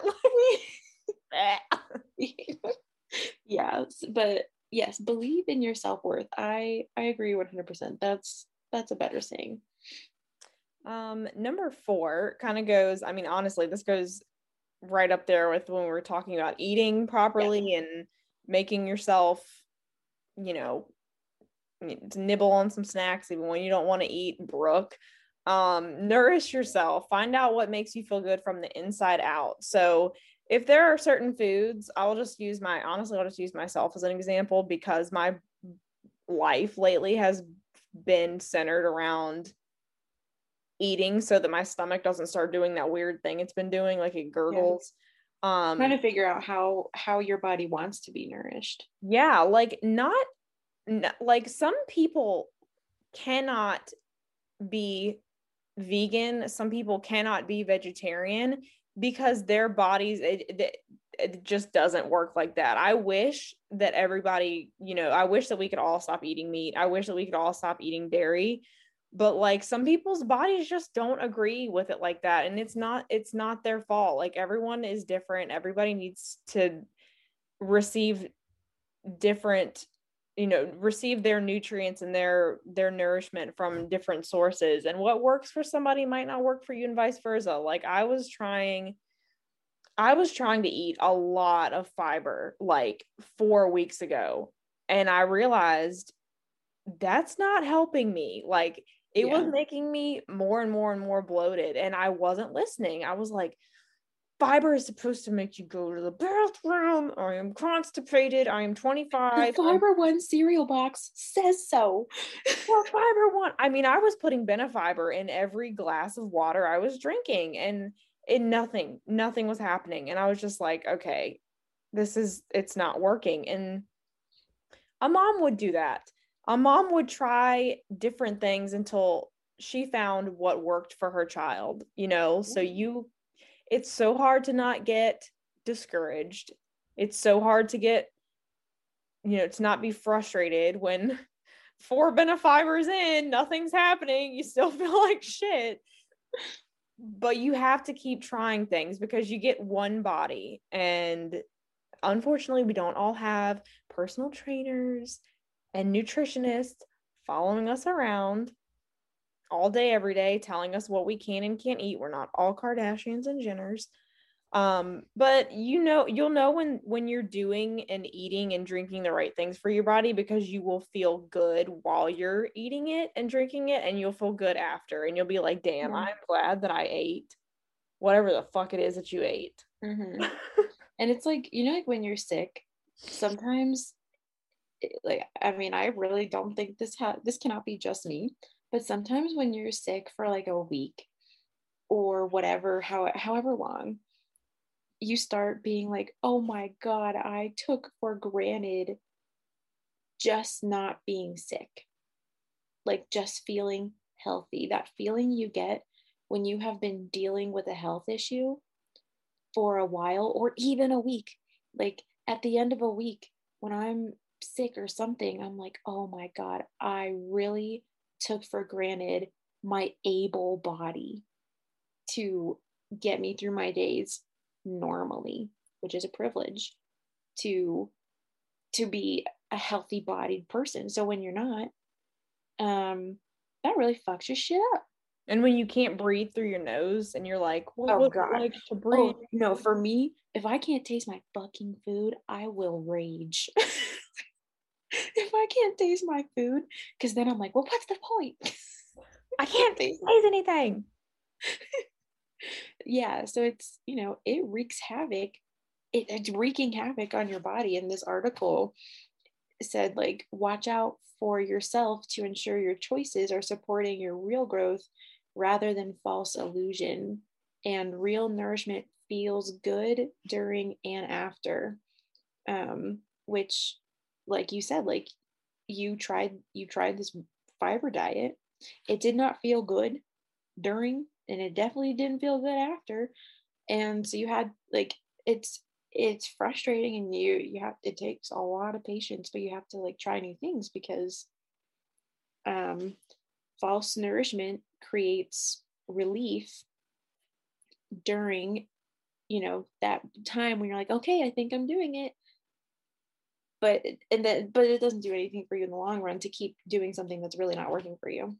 S4: Yes, but yes, believe in your self-worth. I I agree one hundred percent. That's that's a better saying.
S3: Um, number four kind of goes, I mean, honestly, this goes right up there with when we were talking about eating properly yeah. and making yourself, you know, to nibble on some snacks even when you don't want to eat. Brooke, um, nourish yourself. Find out what makes you feel good from the inside out. So if there are certain foods, I'll just use my, honestly, I'll just use myself as an example, because my life lately has been centered around eating so that my stomach doesn't start doing that weird thing it's been doing, like it gurgles. Yeah. Um,
S4: trying to figure out how how your body wants to be nourished.
S3: Yeah, like not, not like some people cannot be vegan, some people cannot be vegetarian because their bodies it, it, it just doesn't work like that. I wish that everybody, you know, I wish that we could all stop eating meat. I wish that we could all stop eating dairy. But like some people's bodies just don't agree with it like that. And it's not, it's not their fault. Like everyone is different. Everybody needs to receive different, you know, receive their nutrients and their, their nourishment from different sources. And what works for somebody might not work for you and vice versa. Like I was trying, I was trying to eat a lot of fiber like four weeks ago. And I realized that's not helping me. Like, it yeah. was making me more and more and more bloated, and I wasn't listening. I was like, fiber is supposed to make you go to the bathroom. I am constipated. I am twenty-five.
S4: The Fiber I'm- One cereal box says so.
S3: Well, Fiber One. I mean, I was putting Benefiber in every glass of water I was drinking, and it nothing, nothing was happening. And I was just like, okay, this is, it's not working. And a mom would do that. A mom would try different things until she found what worked for her child, you know? So you, it's so hard to not get discouraged. It's so hard to get, you know, to not be frustrated when four Benefibers in, nothing's happening. You still feel like shit. But you have to keep trying things because you get one body. And unfortunately, we don't all have personal trainers and nutritionists following us around all day, every day, telling us what we can and can't eat. We're not all Kardashians and Jenners. Um, but you know, you'll know when, when you're doing and eating and drinking the right things for your body, because you will feel good while you're eating it and drinking it, and you'll feel good after, and you'll be like, damn, yeah. I'm glad that I ate whatever the fuck it is that you ate.
S4: Mm-hmm. And it's like, you know, like when you're sick, sometimes like, I mean, I really don't think this ha- this cannot be just me, but sometimes when you're sick for like a week or whatever, how, however long, you start being like, oh my God, I took for granted just not being sick. Like just feeling healthy, that feeling you get when you have been dealing with a health issue for a while or even a week. Like at the end of a week, when I'm sick or something, I'm like, oh my God, I really took for granted my able body to get me through my days normally, which is a privilege to to be a healthy bodied person. So when you're not, um that really fucks your shit up.
S3: And when you can't breathe through your nose and you're like, what
S4: oh,
S3: would
S4: God.
S3: it like to breathe?
S4: Oh, no, for me, if I can't taste my fucking food, I will rage. If I can't taste my food, because then I'm like, well, what's the point?
S3: I can't taste anything.
S4: Yeah, so it's, you know, it wreaks havoc. It, it's wreaking havoc on your body. And this article said, like, watch out for yourself to ensure your choices are supporting your real growth rather than false illusion. And real nourishment feels good during and after, um, which like you said, like you tried you tried this fiber diet. It did not feel good during, and it definitely didn't feel good after. And so you had like it's it's frustrating, and you you have it takes a lot of patience, but you have to like try new things, because um false nourishment creates relief during, you know, that time when you're like, okay, I think I'm doing it, but and then but it doesn't do anything for you in the long run to keep doing something that's really not working for you.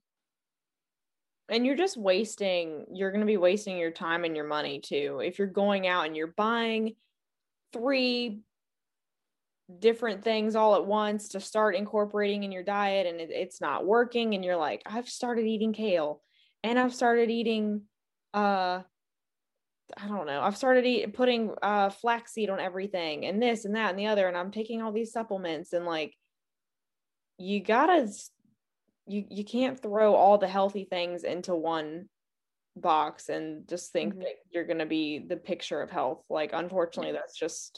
S3: And you're just wasting, you're going to be wasting your time and your money too. If you're going out and you're buying three different things all at once to start incorporating in your diet, and it, it's not working, and you're like, I've started eating kale, and I've started eating, uh, I don't know, I've started eat, putting uh, flaxseed on everything, and this and that and the other, and I'm taking all these supplements, and like, you gotta you you can't throw all the healthy things into one box and just think mm-hmm. that you're going to be the picture of health. Like, unfortunately, yeah. that's just.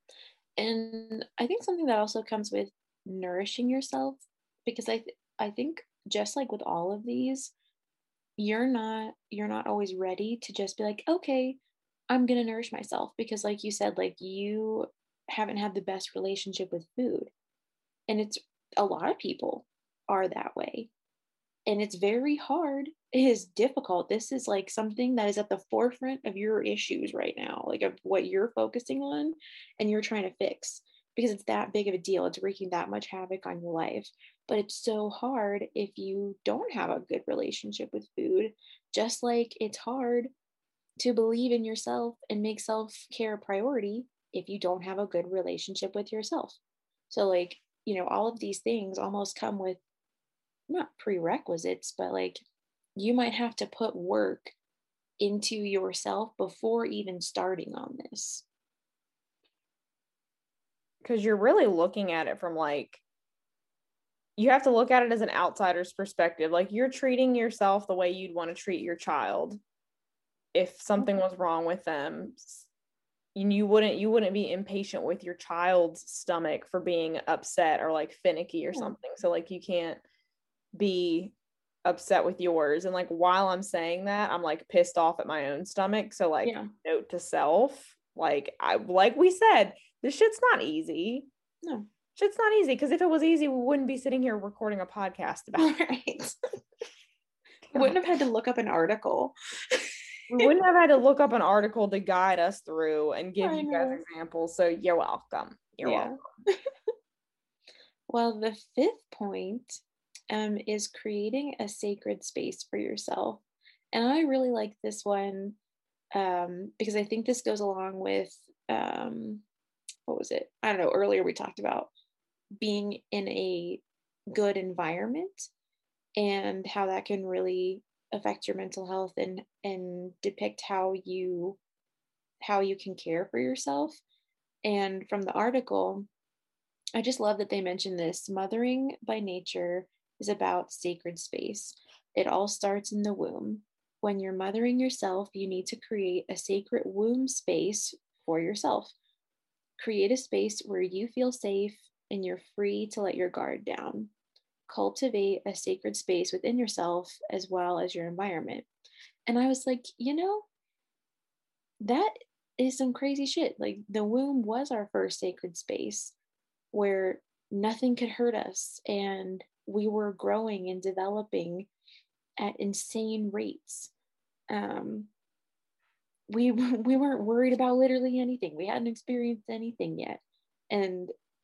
S4: And I think something that also comes with nourishing yourself, because I th- I think just like with all of these, you're not you're not always ready to just be like, okay, I'm going to nourish myself, because like you said, like you haven't had the best relationship with food. And it's a lot of people are that way, and it's very hard. It is difficult. This is like something that is at the forefront of your issues right now, like of what you're focusing on and you're trying to fix, because it's that big of a deal. It's wreaking that much havoc on your life. But it's so hard if you don't have a good relationship with food, just like it's hard to believe in yourself and make self-care a priority if you don't have a good relationship with yourself. So like, you know, all of these things almost come with not prerequisites, but like you might have to put work into yourself before even starting on this.
S3: Because you're really looking at it from like, you have to look at it as an outsider's perspective. Like, you're treating yourself the way you'd want to treat your child if something was wrong with them. You, you wouldn't you wouldn't be impatient with your child's stomach for being upset or like finicky or yeah. something. So like, you can't be upset with yours. And like, while I'm saying that, I'm like pissed off at my own stomach. So like, yeah. note to self, like I like we said, this shit's not easy.
S4: No,
S3: shit's not easy, because if it was easy, we wouldn't be sitting here recording a podcast about it.
S4: Right. Wouldn't have had to look up an article.
S3: We wouldn't have had to look up an article to guide us through and give I you know. guys examples. So you're welcome. You're yeah. welcome.
S4: Well, the fifth point Um, is creating a sacred space for yourself. And I really like this one um, because I think this goes along with, um, what was it? I don't know, earlier we talked about being in a good environment and how that can really affect your mental health and, and depict how you, how you can care for yourself. And from the article, I just love that they mentioned this. Mothering by nature is about sacred space. It all starts in the womb. When you're mothering yourself, you need to create a sacred womb space for yourself. Create a space where you feel safe and you're free to let your guard down. Cultivate a sacred space within yourself as well as your environment. And I was like, you know, that is some crazy shit. Like, the womb was our first sacred space where nothing could hurt us, and we were growing and developing at insane rates. Um, we we weren't worried about literally anything. We hadn't experienced anything yet, and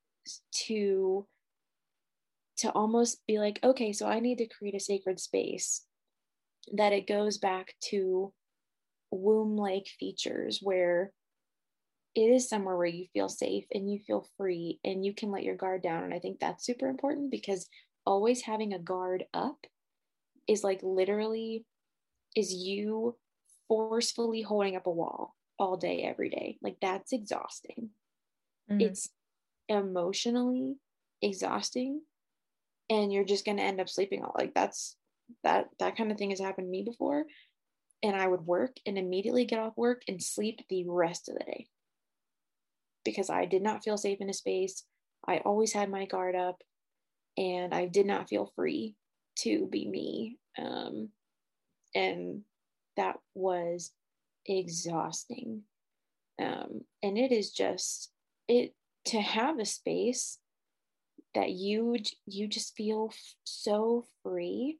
S4: to to almost be like, okay, so I need to create a sacred space that it goes back to womb-like features where it is somewhere where you feel safe and you feel free and you can let your guard down. And I think that's super important, because always having a guard up is like literally is you forcefully holding up a wall all day, every day. Like, that's exhausting. Mm-hmm. It's emotionally exhausting, and you're just going to end up sleeping all like that's that that kind of thing has happened to me before. And I would work and immediately get off work and sleep the rest of the day, because I did not feel safe in a space. I always had my guard up, and I did not feel free to be me. Um, and that was exhausting. Um, and it is just, it, to have a space that you, you just feel f- so free.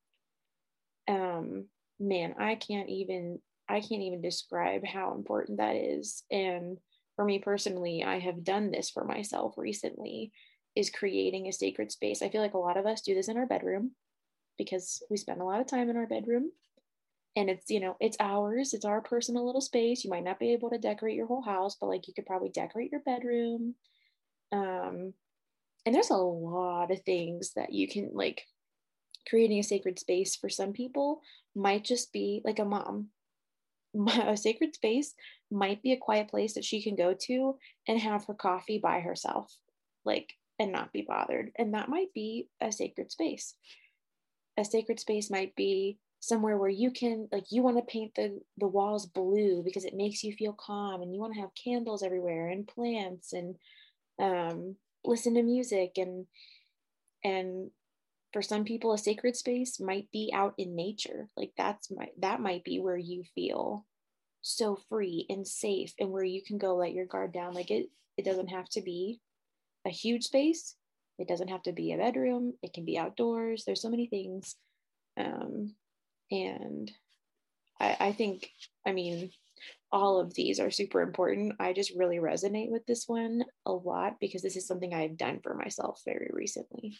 S4: Um, man, I can't even, I can't even describe how important that is. And for me personally, I have done this for myself recently, is creating a sacred space. I feel like a lot of us do this in our bedroom because we spend a lot of time in our bedroom, and it's, you know, it's ours, it's our personal little space. You might not be able to decorate your whole house, but like you could probably decorate your bedroom. Um, and there's a lot of things that you can, like, creating a sacred space for some people might just be like a mom. A sacred space might be a quiet place that she can go to and have her coffee by herself, like, and not be bothered. And that might be a sacred space. A sacred space might be somewhere where you can, like, you want to paint the the walls blue because it makes you feel calm, and you want to have candles everywhere and plants, and um listen to music, and and for some people a sacred space might be out in nature. Like, that's my, that might be where you feel so free and safe, and where you can go let your guard down. Like, it it doesn't have to be a huge space, it doesn't have to be a bedroom, it can be outdoors. There's so many things. um and I, I think, I mean, all of these are super important. I just really resonate with this one a lot because this is something I've done for myself very recently.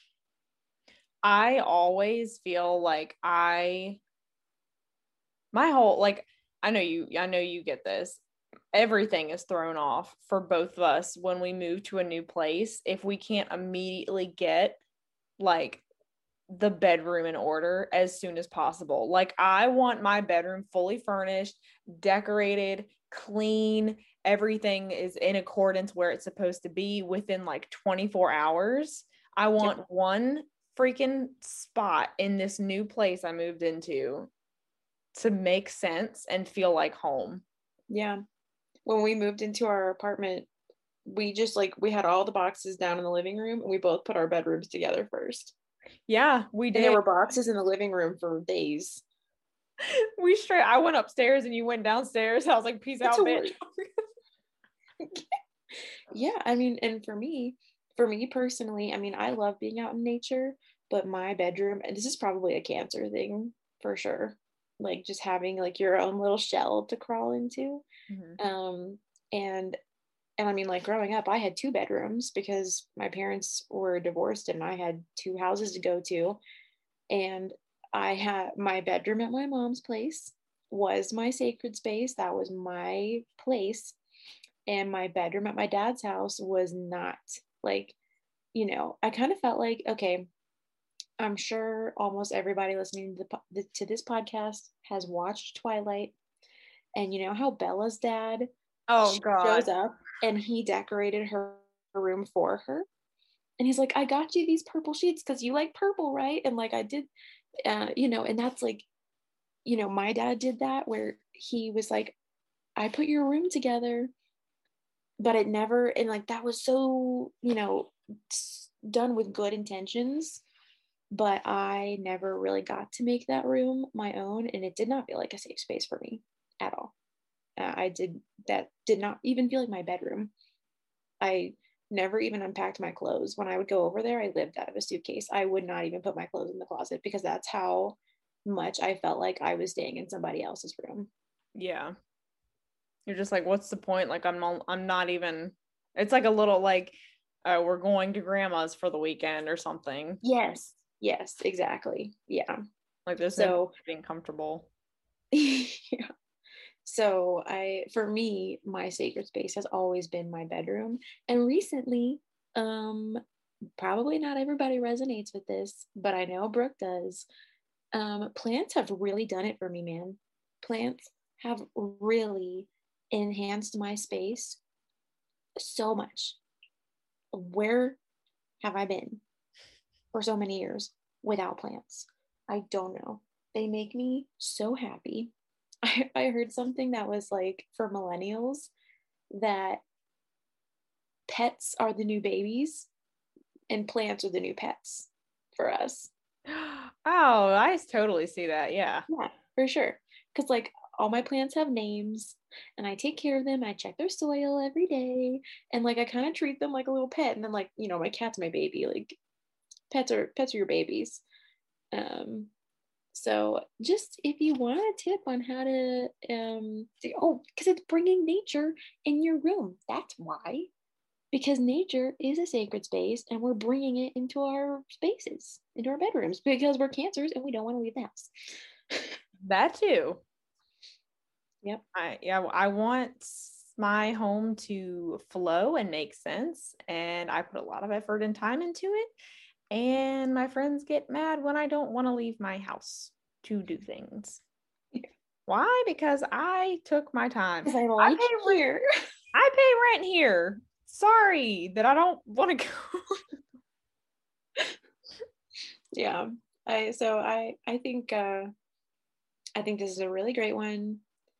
S3: I always feel like I, my whole, like, I know you, I know you get this. Everything is thrown off for both of us when we move to a new place. If we can't immediately get like the bedroom in order as soon as possible. Like, I want my bedroom fully furnished, decorated, clean. Everything is in accordance where it's supposed to be within like twenty-four hours. I want yep. one freaking spot in this new place I moved into to make sense and feel like home.
S4: Yeah. When we moved into our apartment, we just, like, we had all the boxes down in the living room, and we both put our bedrooms together first.
S3: Yeah, we did.
S4: And there were boxes in the living room for days.
S3: We straight, I went upstairs and you went downstairs. I was like, peace That's out, bitch.
S4: Yeah, I mean, and for me, for me personally, I mean, I love being out in nature, but my bedroom, and this is probably a Cancer thing for sure, like just having like your own little shell to crawl into. Mm-hmm. Um, and and I mean, like, growing up, I had two bedrooms because my parents were divorced and I had two houses to go to. And I had my bedroom at my mom's place was my sacred space. That was my place. And my bedroom at my dad's house was not. Like, you know, I kind of felt like, okay, I'm sure almost everybody listening to, the, to this podcast has watched Twilight. And you know how Bella's dad
S3: oh god
S4: shows up and he decorated her room for her, and he's like, I got you these purple sheets because you like purple, right? And like, I did, uh, you know, and that's like, you know, my dad did that where he was like, I put your room together, but it never, and like, that was so, you know, done with good intentions, but I never really got to make that room my own, and it did not feel like a safe space for me at all. Uh, I did, that did not even feel like my bedroom. I never even unpacked my clothes. When I would go over there, I lived out of a suitcase. I would not even put my clothes in the closet because that's how much I felt like I was staying in somebody else's room.
S3: Yeah. You're just like, what's the point? Like, I'm not, I'm not even, it's like a little like, uh, we're going to grandma's for the weekend or something.
S4: Yes. Yes, exactly. Yeah.
S3: Like, there's
S4: so,
S3: no being comfortable.
S4: Yeah. So I, for me, my sacred space has always been my bedroom. And recently, um, probably not everybody resonates with this, but I know Brooke does. Um, plants have really done it for me, man. Plants have really enhanced my space so much. Where have I been for so many years without plants? I don't know. They make me so happy. I, I heard something that was like, for millennials, that pets are the new babies and plants are the new pets for us.
S3: Oh, I totally see that. Yeah.
S4: Yeah, for sure. Because like all my plants have names and I take care of them. I check their soil every day. And like I kind of treat them like a little pet. And then like, you know, my cat's my baby. Like pets are pets are your babies. Um so just if you want a tip on how to um oh, because it's bringing nature in your room. That's why. Because nature is a sacred space and we're bringing it into our spaces, into our bedrooms, because we're cancers and we don't want to leave the house.
S3: That too.
S4: Yep.
S3: I yeah, I want my home to flow and make sense, and I put a lot of effort and time into it. And my friends get mad when I don't want to leave my house to do things. Yeah. Why? Because I took my time.
S4: Because I like
S3: I pay
S4: it here.
S3: Rent, I pay rent here. Sorry that I don't want to go.
S4: Yeah. I so I I think uh I think this is a really great one.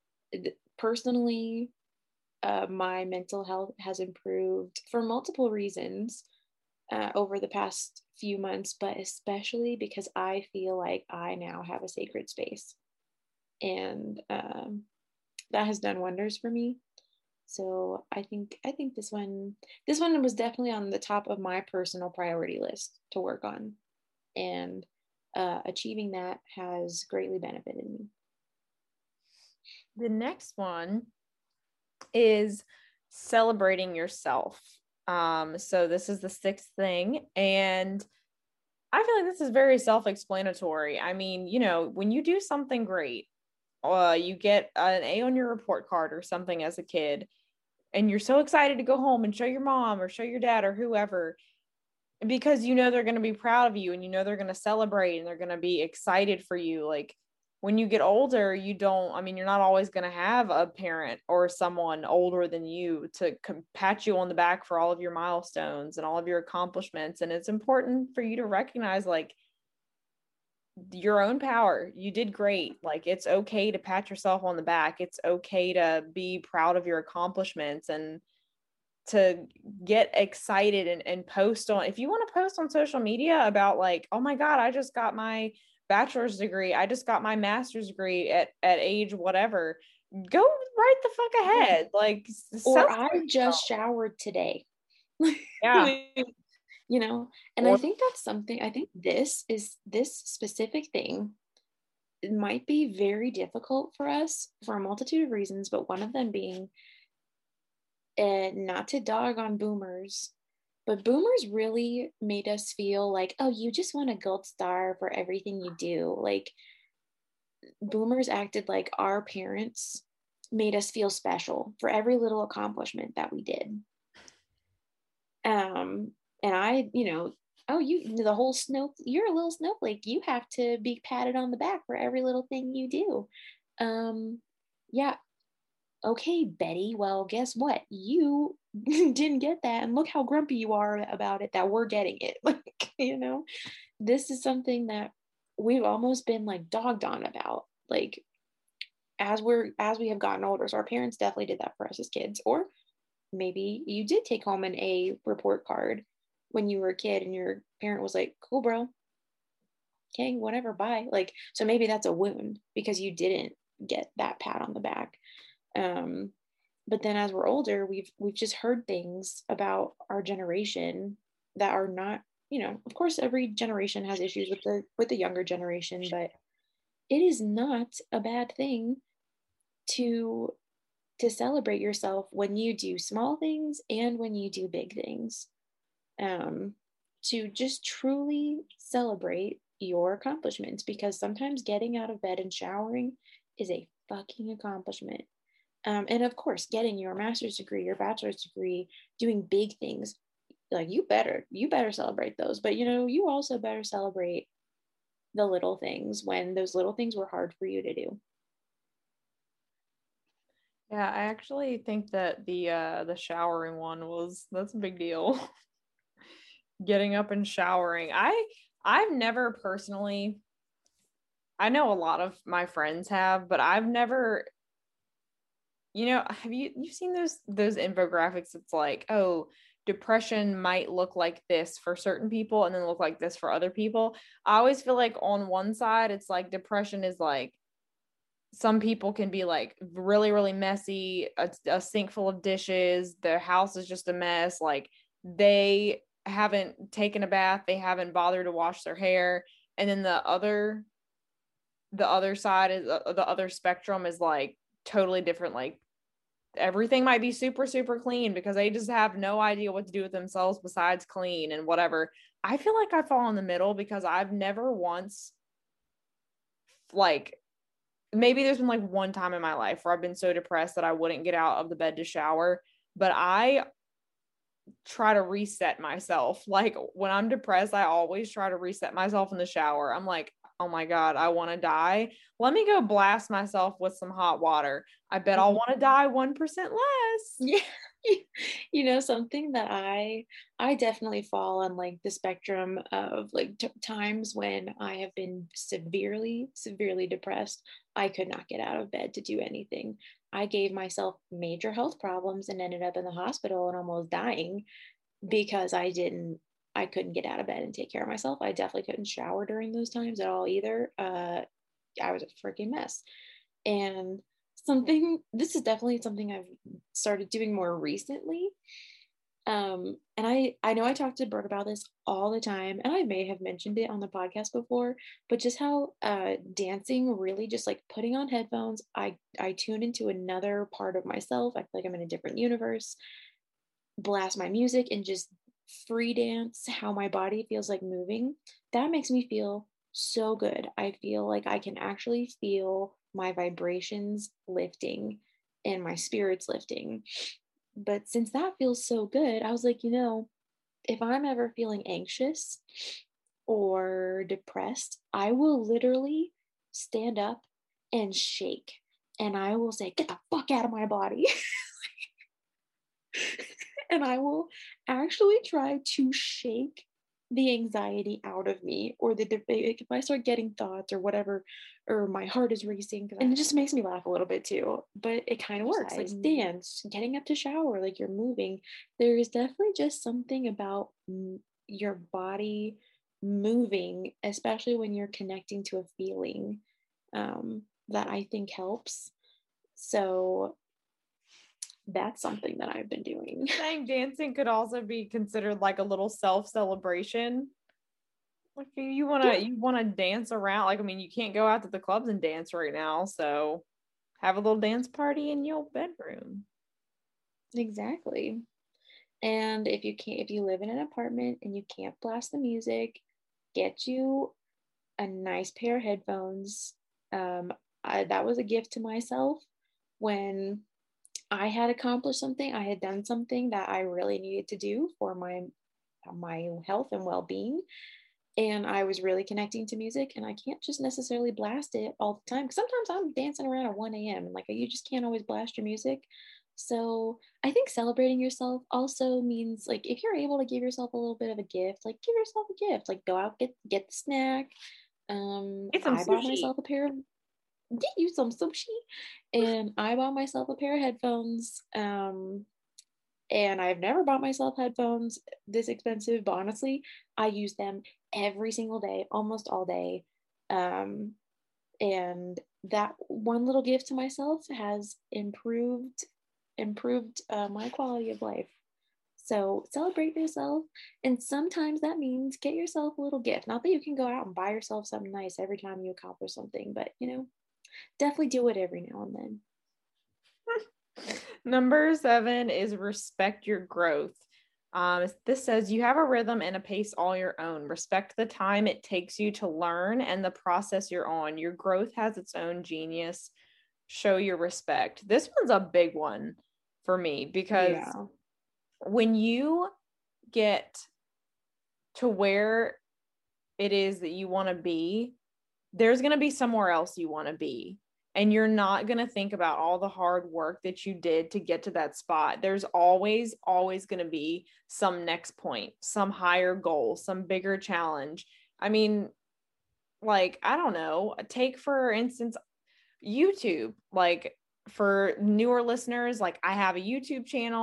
S4: Personally, uh, my mental health has improved for multiple reasons uh, over the past few months, but especially because I feel like I now have a sacred space. And um, that has done wonders for me. So I think I think this one this one was definitely on the top of my personal priority list to work on. And uh, achieving that has greatly benefited me.
S3: The next one is celebrating yourself. Um, so this is the sixth thing. And I feel like this is very self-explanatory. I mean, you know, when you do something great, uh, you get an A on your report card or something as a kid, and you're so excited to go home and show your mom or show your dad or whoever, because you know they're going to be proud of you and you know they're going to celebrate and they're going to be excited for you. Like when you get older, you don't, I mean, you're not always going to have a parent or someone older than you to com- pat you on the back for all of your milestones and all of your accomplishments. And it's important for you to recognize like your own power. You did great. Like it's okay to pat yourself on the back. It's okay to be proud of your accomplishments and to get excited and, and post on, if you want to post on social media about like, oh my God, I just got my bachelor's degree. I just got my master's degree at, at age whatever. Go right the fuck ahead. Like,
S4: or I just showered today.
S3: Yeah.
S4: You know, and or, I think that's something, I think this is this specific thing, it might be very difficult for us for a multitude of reasons, but one of them being and not to dog on boomers, but boomers really made us feel like, oh, you just want a gold star for everything you do. Like boomers acted like our parents made us feel special for every little accomplishment that we did. Um, and I, you know, oh, you, the whole snow, you're a little snowflake. You have to be patted on the back for every little thing you do. Um, yeah. Okay, Betty, well, guess what? You didn't get that. And look how grumpy you are about it, that we're getting it. Like, you know, this is something that we've almost been like dogged on about. Like, as we're, as we have gotten older. So our parents definitely did that for us as kids. Or maybe you did take home an A report card when you were a kid and your parent was like, cool, bro. Okay, whatever, bye. Like, so maybe that's a wound because you didn't get that pat on the back. Um, but then as we're older, we've we've just heard things about our generation that are not, you know, of course, every generation has issues with the with the younger generation, but it is not a bad thing to to celebrate yourself when you do small things and when you do big things. Um, to just truly celebrate your accomplishments, because sometimes getting out of bed and showering is a fucking accomplishment. Um, and of course, getting your master's degree, your bachelor's degree, doing big things, like you better, you better celebrate those. But, you know, you also better celebrate the little things when those little things were hard for you to do.
S3: Yeah, I actually think that the uh, the showering one was, that's a big deal. Getting up and showering. I, I've never personally, I know a lot of my friends have, but I've never, you know, have you, you've seen those, those infographics? It's like, oh, depression might look like this for certain people and then look like this for other people. I always feel like on one side, it's like depression is like, some people can be like really, really messy, a, a sink full of dishes, their house is just a mess. Like they haven't taken a bath, they haven't bothered to wash their hair. And then the other, the other side is uh, the other spectrum is like totally different. Like everything might be super, super clean because they just have no idea what to do with themselves besides clean and whatever. I feel like I fall in the middle because I've never once, like, maybe there's been like one time in my life where I've been so depressed that I wouldn't get out of the bed to shower, but I try to reset myself. Like when I'm depressed, I always try to reset myself in the shower. I'm like, oh my God, I want to die. Let me go blast myself with some hot water. I bet I'll want to die one percent less.
S4: Yeah. You know, something that I, I definitely fall on like the spectrum of like t- times when I have been severely, severely depressed. I could not get out of bed to do anything. I gave myself major health problems and ended up in the hospital and almost dying because I didn't, I couldn't get out of bed and take care of myself. I definitely couldn't shower during those times at all either. Uh, I was a freaking mess. And something, this is definitely something I've started doing more recently. Um, and I, I know I talk to Bert about this all the time, and I may have mentioned it on the podcast before, but just how uh, dancing really just like putting on headphones, I, I tune into another part of myself. I feel like I'm in a different universe, blast my music and just free dance how my body feels like moving. That makes me feel so good. I feel like I can actually feel my vibrations lifting and my spirits lifting. But since that feels so good, I was like, you know, if I'm ever feeling anxious or depressed, I will literally stand up and shake and I will say, get the fuck out of my body. And I will actually try to shake the anxiety out of me, or the if I start getting thoughts or whatever, or my heart is racing, and it just makes me laugh a little bit too. But it kind of works. Like dance, getting up to shower, like you're moving. There is definitely just something about your body moving, especially when you're connecting to a feeling, um, that I think helps. So that's something that I've been doing.
S3: I think dancing could also be considered like a little self-celebration. Like you want to, yeah. you want to dance around. Like, I mean, you can't go out to the clubs and dance right now. So have a little dance party in your bedroom.
S4: Exactly. And if you can't, if you live in an apartment and you can't blast the music, get you a nice pair of headphones. Um, I, that was a gift to myself when I had accomplished something. I had done something that I really needed to do for my my health and well-being, and I was really connecting to music, and I can't just necessarily blast it all the time because sometimes I'm dancing around at one a.m. and like you just can't always blast your music. So I think celebrating yourself also means like if you're able to give yourself a little bit of a gift, like give yourself a gift, like go out, get get the snack. Um,
S3: Get some
S4: I
S3: sushi.
S4: bought myself a pair of get you some sushi, and I bought myself a pair of headphones. Um, and I've never bought myself headphones this expensive, but honestly, I use them every single day, almost all day. Um, and that one little gift to myself has improved improved uh, my quality of life. So celebrate yourself, and sometimes that means get yourself a little gift. Not that you can go out and buy yourself something nice every time you accomplish something, but you know, definitely do it every now and then.
S3: Number seven is respect your growth. Um, this says you have a rhythm and a pace all your own. Respect the time it takes you to learn and the process you're on. Your growth has its own genius. Show your respect. This one's a big one for me because yeah. when you get to where it is that you want to be, there's going to be somewhere else you want to be. And you're not going to think about all the hard work that you did to get to that spot. There's always, always going to be some next point, some higher goal, some bigger challenge. I mean, like, I don't know, take for instance, YouTube. Like for newer listeners, like I have a YouTube channel.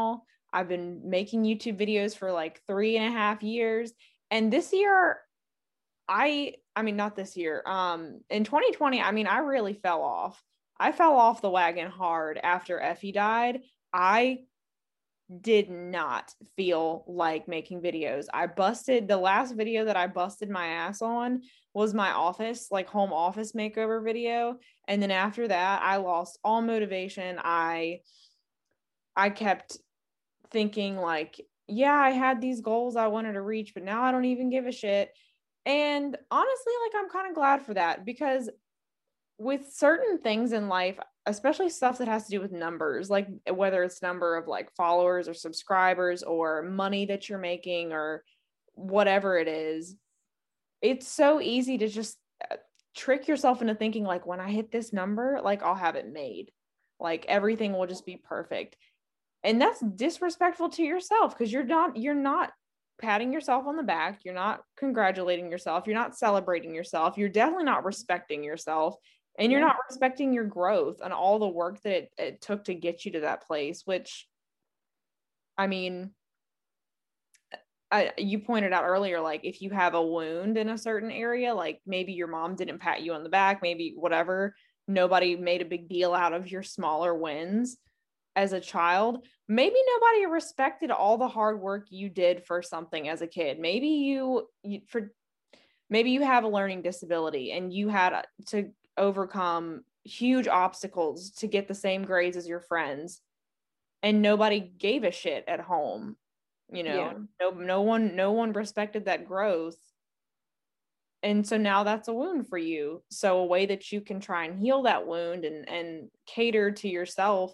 S3: I've been making YouTube videos for like three and a half years. And this year, I, I mean, not this year, um, in twenty twenty, I mean, I really fell off. I fell off the wagon hard after Effie died. I did not feel like making videos. I busted the last video that I busted my ass on was my office, like home office makeover video. And then after that, I lost all motivation. I, I kept thinking like, yeah, I had these goals I wanted to reach, but now I don't even give a shit. And honestly, like, I'm kind of glad for that, because with certain things in life, especially stuff that has to do with numbers, like whether it's number of like followers or subscribers or money that you're making or whatever it is, it's so easy to just trick yourself into thinking like, when I hit this number, like I'll have it made, like everything will just be perfect. And that's disrespectful to yourself, because you're not, you're not patting yourself on the back. You're not congratulating yourself. You're not celebrating yourself. You're definitely not respecting yourself. And you're yeah. not respecting your growth and all the work that it, it took to get you to that place, which, I mean, I, you pointed out earlier, like if you have a wound in a certain area, like maybe your mom didn't pat you on the back, maybe whatever, nobody made a big deal out of your smaller wins as a child. Maybe nobody respected all the hard work you did for something as a kid. Maybe you, you for maybe you have a learning disability and you had to overcome huge obstacles to get the same grades as your friends, and nobody gave a shit at home. You know, yeah. no, no one, no one respected that growth. And so now that's a wound for you. So a way that you can try and heal that wound and, and cater to yourself,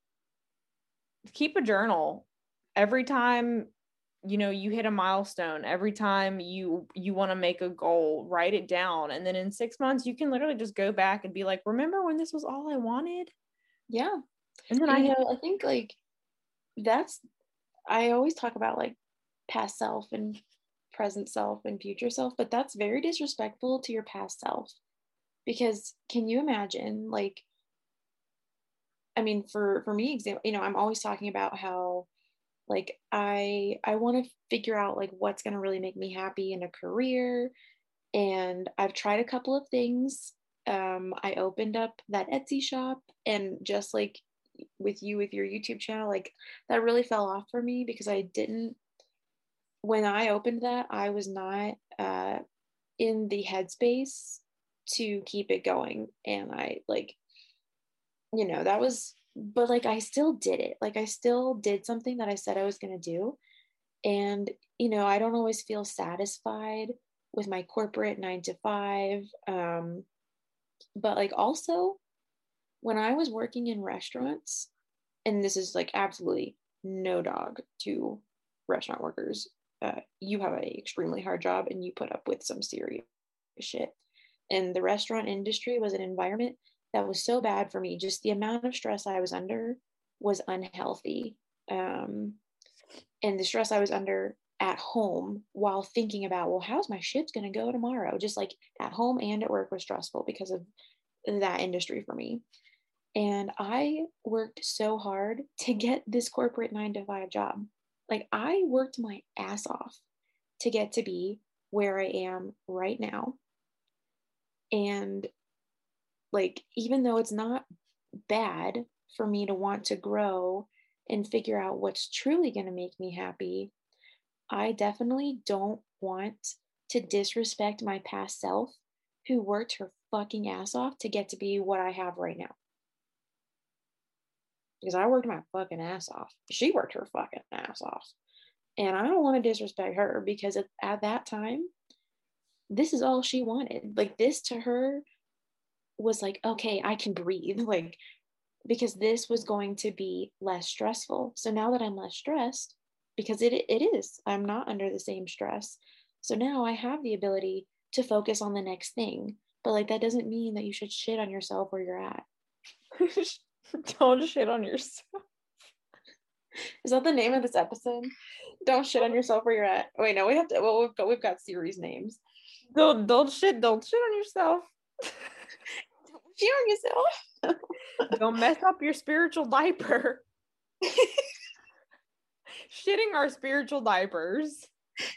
S3: keep a journal. Every time, you know, you hit a milestone, every time you, you want to make a goal, write it down. And then in six months, you can literally just go back and be like, remember when this was all I wanted?
S4: Yeah.
S3: And then
S4: and,
S3: I,
S4: you know, I think like that's, I always talk about like past self and present self and future self, but that's very disrespectful to your past self, because can you imagine, like, I mean, for, for me, example, you know, I'm always talking about how like I, I want to figure out like what's going to really make me happy in a career. And I've tried a couple of things. Um, I opened up that Etsy shop, and just like with you with your YouTube channel, like that really fell off for me, because I didn't, when I opened that, I was not uh in the headspace to keep it going. And I like, you know, that was, but like I still did it. Like I still did something that I said I was going to do. And you know, I don't always feel satisfied with my corporate nine to five, um but like also when I was working in restaurants, and this is like absolutely no dog to restaurant workers, uh, you have an extremely hard job and you put up with some serious shit. And the restaurant industry was an environment that was so bad for me. Just the amount of stress I was under was unhealthy. Um, and the stress I was under at home while thinking about, well, how's my shift going to go tomorrow? Just like at home and at work was stressful because of that industry for me. And I worked so hard to get this corporate nine to five job. Like I worked my ass off to get to be where I am right now. And like, even though it's not bad for me to want to grow and figure out what's truly going to make me happy, I definitely don't want to disrespect my past self who worked her fucking ass off to get to be what I have right now. Because I worked my fucking ass off. She worked her fucking ass off. And I don't want to disrespect her, because at, at that time, this is all she wanted. Like this to her was like, okay, I can breathe. Like, because this was going to be less stressful. So now that I'm less stressed, because it it is, I'm not under the same stress. So now I have the ability to focus on the next thing. But like, that doesn't mean that you should shit on yourself where you're at.
S3: Don't shit on yourself.
S4: Is that the name of this episode? Don't shit on yourself where you're at. Wait, no, we have to, well, we've got, we've got series names.
S3: Don't, don't shit, don't shit on yourself.
S4: Don't shit on yourself.
S3: Don't mess up your spiritual diaper. Shitting our spiritual diapers.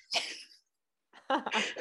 S4: I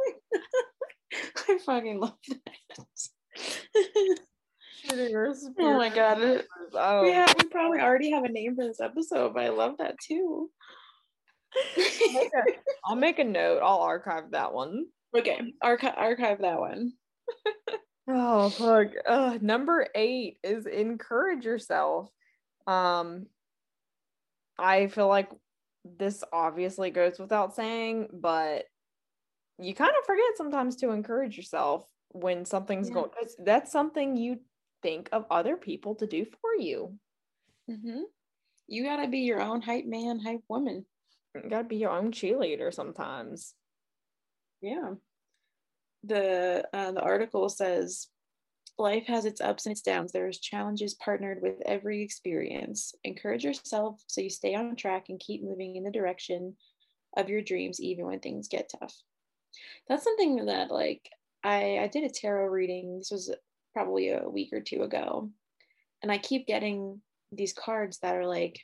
S4: fucking love that.
S3: Shitting our spiritual
S4: Oh my god.
S3: diapers. Oh.
S4: We, have, we probably already have a name for this episode, but I love that too.
S3: I'll, make a, I'll make a note. I'll archive that one.
S4: Okay, archive archive that one.
S3: Oh fuck. Uh, number eight is encourage yourself. Um, I feel like this obviously goes without saying, but you kind of forget sometimes to encourage yourself when something's yeah. going. That's something you think of other people to do for you.
S4: Mm-hmm. You gotta be your own hype man, hype woman.
S3: You gotta be your own cheerleader sometimes.
S4: Yeah. The uh, the article says, life has its ups and its downs. There's challenges partnered with every experience. Encourage yourself so you stay on track and keep moving in the direction of your dreams, even when things get tough. That's something that, like, I, I did a tarot reading. This was probably a week or two ago. And I keep getting these cards that are like,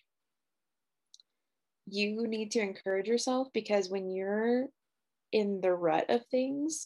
S4: you need to encourage yourself, because when you're in the rut of things,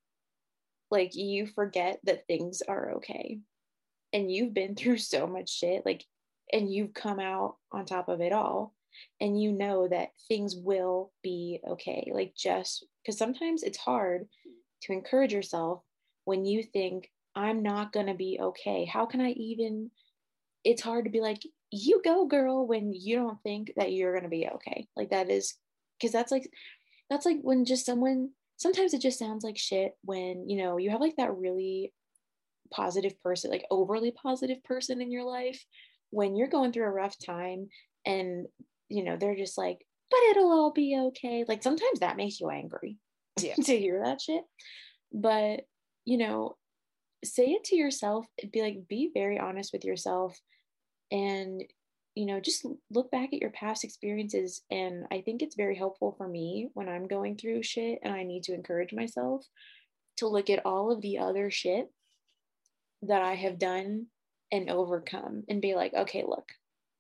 S4: like, you forget that things are okay. And you've been through so much shit, like, and you've come out on top of it all. And you know that things will be okay. Like, just because sometimes it's hard to encourage yourself when you think, I'm not going to be okay. How can I even, it's hard to be like, you go, girl, when you don't think that you're going to be okay. Like, that is, because that's like, that's like when just someone, sometimes it just sounds like shit when, you know, you have like that really positive person, like overly positive person in your life, when you're going through a rough time and, you know, they're just like, but it'll all be okay. Like, sometimes that makes you angry yeah. to hear that shit. But, you know, say it to yourself, be like, be very honest with yourself, and, you know, just look back at your past experiences. And I think it's very helpful for me when I'm going through shit and I need to encourage myself to look at all of the other shit that I have done and overcome and be like, okay, look,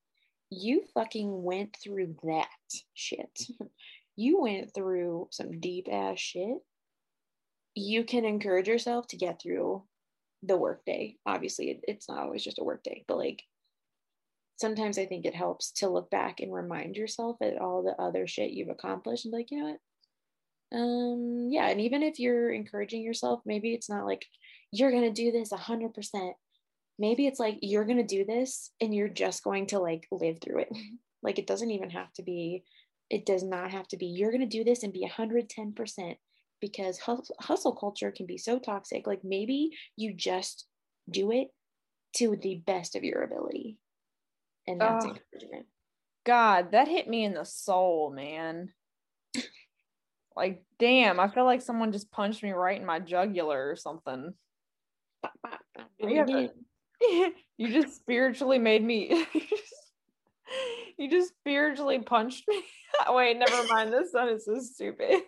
S4: you fucking went through that shit. You went through some deep ass shit. You can encourage yourself to get through the workday. Obviously, it, it's not always just a workday, but like, sometimes I think it helps to look back and remind yourself at all the other shit you've accomplished and be like, you know what? Um, yeah. And even if you're encouraging yourself, maybe it's not like you're going to do this a hundred percent. Maybe it's like, you're going to do this and you're just going to like live through it. Like, it doesn't even have to be, it does not have to be, you're going to do this and be a hundred ten percent, because hustle, hustle culture can be so toxic. Like, maybe you just do it to the best of your ability. And that's oh, encouragement.
S3: God, that hit me in the soul, man. Like, damn, I feel like someone just punched me right in my jugular or something. Yeah, you just spiritually made me. You just spiritually punched me. Wait, never mind. This one is so stupid.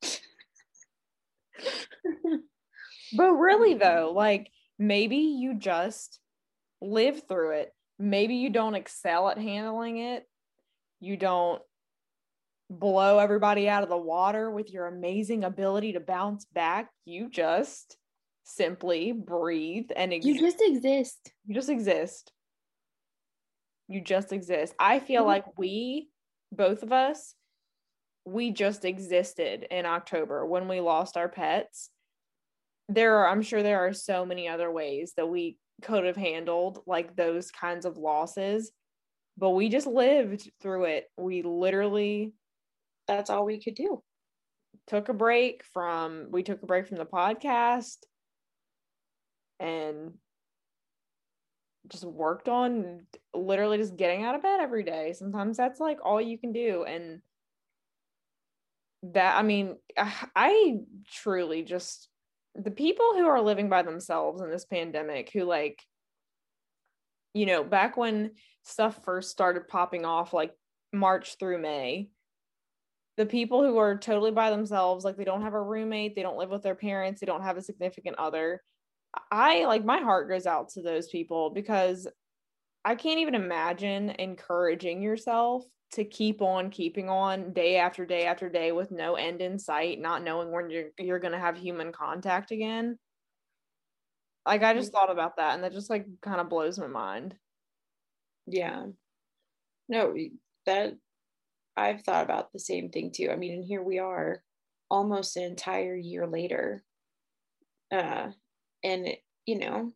S3: But really, though, like, maybe you just live through it. Maybe you don't excel at handling it. You don't blow everybody out of the water with your amazing ability to bounce back. You just simply breathe and exist.
S4: You just exist.
S3: You just exist. You just exist. I feel mm-hmm. like we, both of us, we just existed in October when we lost our pets. There are, I'm sure there are so many other ways that we could have handled like those kinds of losses, but we just lived through it. We literally,
S4: that's all we could do.
S3: Took a break from, we took a break from the podcast and just worked on literally just getting out of bed every day. Sometimes that's like all you can do. And that, I mean, I truly just, the people who are living by themselves in this pandemic, who like, you know, back when stuff first started popping off, like March through May, the people who are totally by themselves, like they don't have a roommate, they don't live with their parents, they don't have a significant other. I like, my heart goes out to those people, because I can't even imagine encouraging yourself to keep on keeping on day after day after day with no end in sight, not knowing when you're you're gonna have human contact again. Like, I just thought about that, and that just like kind of blows my mind.
S4: Yeah. No, that I've thought about the same thing too. I mean, and here we are almost an entire year later. Uh, and you know,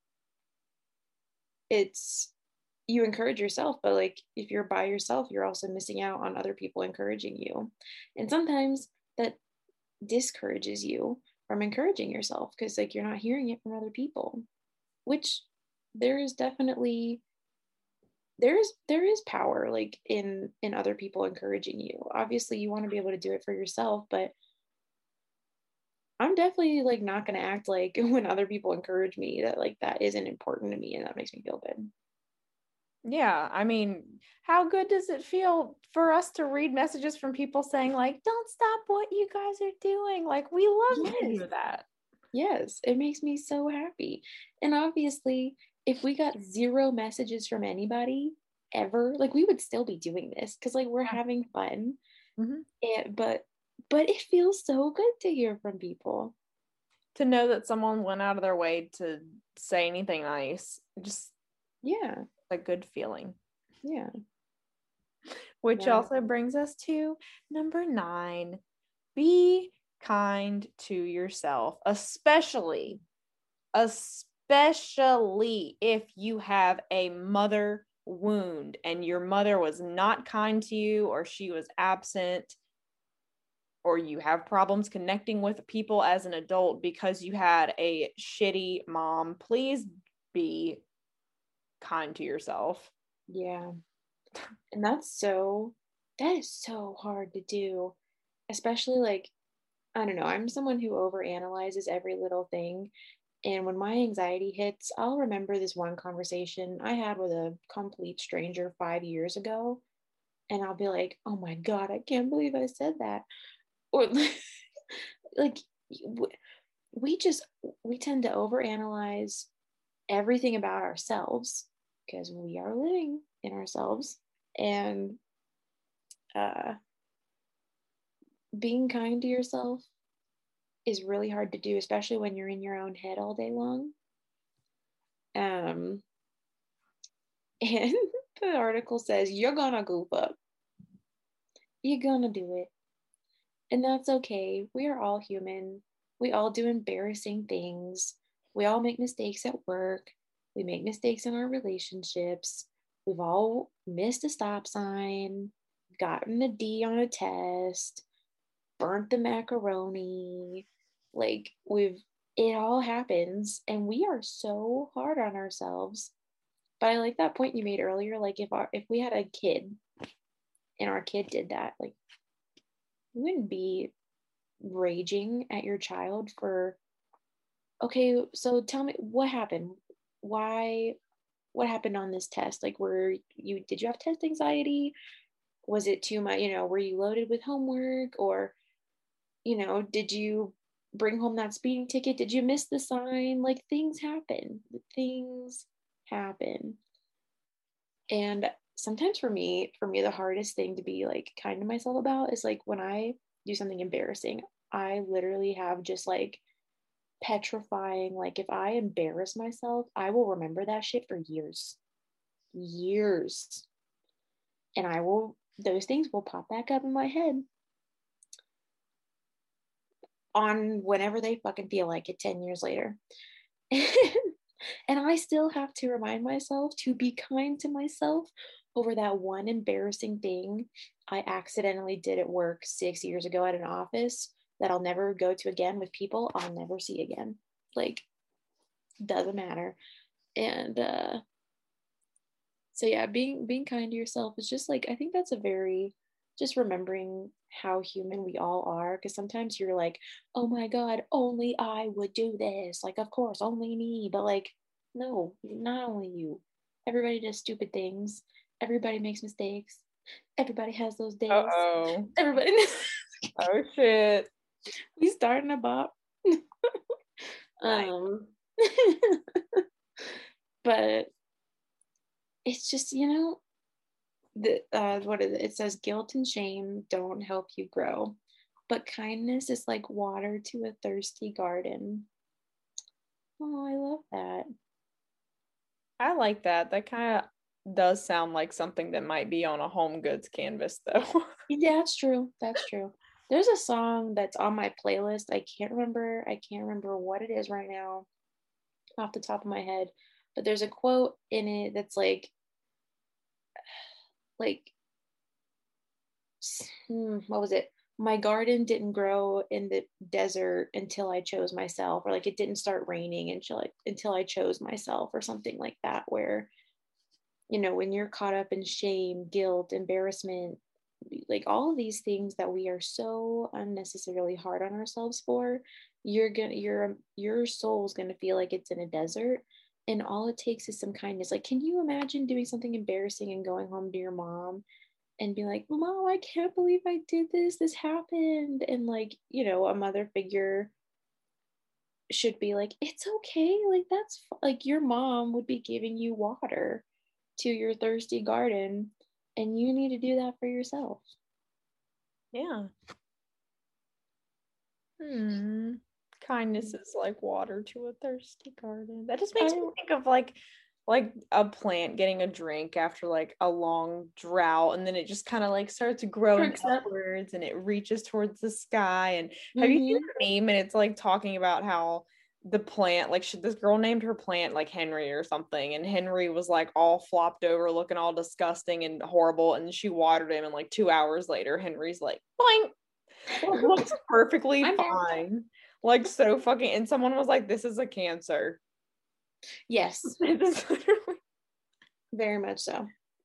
S4: it's, you encourage yourself, but like if you're by yourself, you're also missing out on other people encouraging you. And sometimes that discourages you from encouraging yourself because like you're not hearing it from other people, which there is definitely there's there is power like in in other people encouraging you. Obviously you want to be able to do it for yourself, but I'm definitely like not going to act like when other people encourage me that like that isn't important to me and that makes me feel good.
S3: Yeah, I mean, how good does it feel for us to read messages from people saying like, don't stop what you guys are doing? Like, we love
S4: Yes.
S3: to hear that.
S4: Yes, it makes me so happy. And obviously, if we got zero messages from anybody ever, like we would still be doing this because like we're
S3: Yeah.
S4: having fun.
S3: Mm-hmm.
S4: And, but but it feels so good to hear from people.
S3: To know that someone went out of their way to say anything nice, just
S4: Yeah.
S3: a good feeling.
S4: Yeah.
S3: Which
S4: Yeah.
S3: also brings us to number nine. Be kind to yourself, especially, especially if you have a mother wound and your mother was not kind to you, or she was absent, or you have problems connecting with people as an adult because you had a shitty mom. Please be kind to yourself.
S4: Yeah. And that's so, that is so hard to do, especially like, I don't know, I'm someone who overanalyzes every little thing. And when my anxiety hits, I'll remember this one conversation I had with a complete stranger five years ago. And I'll be like, oh my God, I can't believe I said that. Or like, we just, we tend to overanalyze everything about ourselves because we are living in ourselves. And uh, being kind to yourself is really hard to do, especially when you're in your own head all day long. Um, and the article says you're gonna goof up. You're gonna do it. And that's okay. We are all human. We all do embarrassing things. We all make mistakes at work. We make mistakes in our relationships. We've all missed a stop sign, gotten a D on a test, burnt the macaroni. Like we've, it all happens and we are so hard on ourselves. But I like that point you made earlier. Like if our, if we had a kid and our kid did that, like you wouldn't be raging at your child for, okay, so tell me what happened. Why, what happened on this test? Like were you, did you have test anxiety? Was it too much, you know, were you loaded with homework? Or, you know, did you bring home that speeding ticket? Did you miss the sign? Like things happen. Things happen. And sometimes for me, for me, the hardest thing to be like kind to myself about is like when I do something embarrassing, I literally have just like petrifying, like if I embarrass myself, I will remember that shit for years, years. And I will, those things will pop back up in my head on whenever they fucking feel like it ten years later. And I still have to remind myself to be kind to myself over that one embarrassing thing I accidentally did at work six years ago at an office that I'll never go to again with people I'll never see again. Like, doesn't matter. And uh, so yeah, being being kind to yourself is just like, I think that's a very, just remembering how human we all are, because sometimes you're like, oh my God, only I would do this, like of course only me, but like no, not only you, everybody does stupid things, everybody makes mistakes, everybody has those days.
S3: Uh-oh.
S4: Everybody
S3: Oh shit,
S4: we starting a bop. um but it's just, you know, the uh what is it? It says guilt and shame don't help you grow, but kindness is like water to a thirsty garden. Oh, I love that.
S3: I like that. That kind of does sound like something that might be on a Home Goods canvas, though.
S4: Yeah, that's true. That's true. There's a song that's on my playlist. I can't remember. I can't remember what it is right now off the top of my head, but there's a quote in it that's like, like, hmm, what was it? My garden didn't grow in the desert until I chose myself, or like it didn't start raining until I, until I chose myself, or something like that, where, you know, when you're caught up in shame, guilt, embarrassment, like all of these things that we are so unnecessarily hard on ourselves for, you're gonna your your soul's gonna feel like it's in a desert, and all it takes is some kindness. Like, can you imagine doing something embarrassing and going home to your mom and be like, Mom, I can't believe I did this, this happened, and like, you know, a mother figure should be like, it's okay, like that's like your mom would be giving you water to your thirsty garden, and you need to do that for yourself.
S3: Yeah. Hmm. Kindness is like water to a thirsty garden. That just makes I, me think of like like a plant getting a drink after like a long drought, and then it just kind of like starts growing upwards and it reaches towards the sky. And mm-hmm. Have you seen the meme? And it's like talking about how the plant, like she, this girl named her plant like Henry or something, and Henry was like all flopped over looking all disgusting and horrible, and she watered him, and like two hours later Henry's like boing, it looks perfectly fine, like so fucking, and someone was like, this is a cancer.
S4: Yes. Very much so.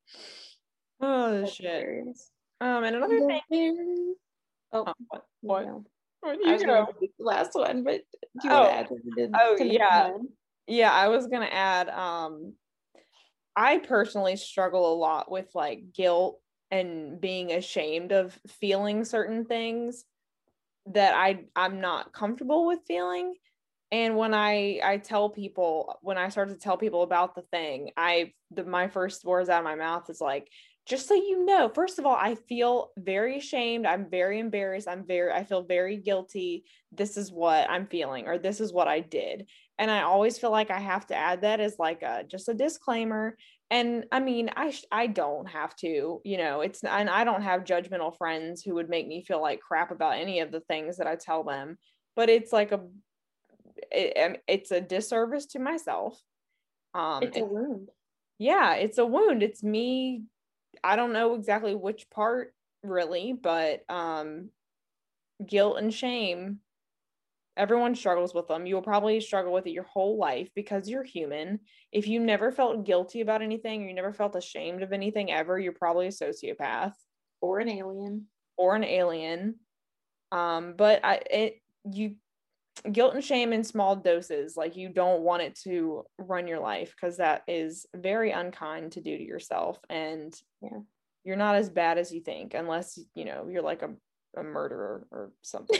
S3: Oh That's shit hilarious. Um and another thing very...
S4: oh,
S3: oh what what,
S4: no.
S3: what
S4: I was
S3: you
S4: gonna do the last one, but do you
S3: oh,
S4: want to add to
S3: oh yeah yeah I was gonna add um I personally struggle a lot with like guilt and being ashamed of feeling certain things that I I'm not comfortable with feeling. And when I I tell people, when I start to tell people about the thing, I the my first words out of my mouth is like, just so you know, first of all, I feel very ashamed. I'm very embarrassed. I'm very I feel very guilty. This is what I'm feeling, or this is what I did. And I always feel like I have to add that as like a just a disclaimer. And I mean, I sh- I don't have to, you know, it's and I don't have judgmental friends who would make me feel like crap about any of the things that I tell them. But it's like a It, it's a disservice to myself. Um,
S4: it's a wound.
S3: Yeah, it's a wound. It's me. I don't know exactly which part really, but um, guilt and shame, everyone struggles with them. You will probably struggle with it your whole life because you're human. If you never felt guilty about anything, or you never felt ashamed of anything ever, you're probably a sociopath
S4: or an alien
S3: or an alien. Um, but I, it, you, guilt and shame in small doses, like you don't want it to run your life, because that is very unkind to do to yourself, and
S4: yeah,
S3: you're not as bad as you think, unless you know you're like a, a murderer or something.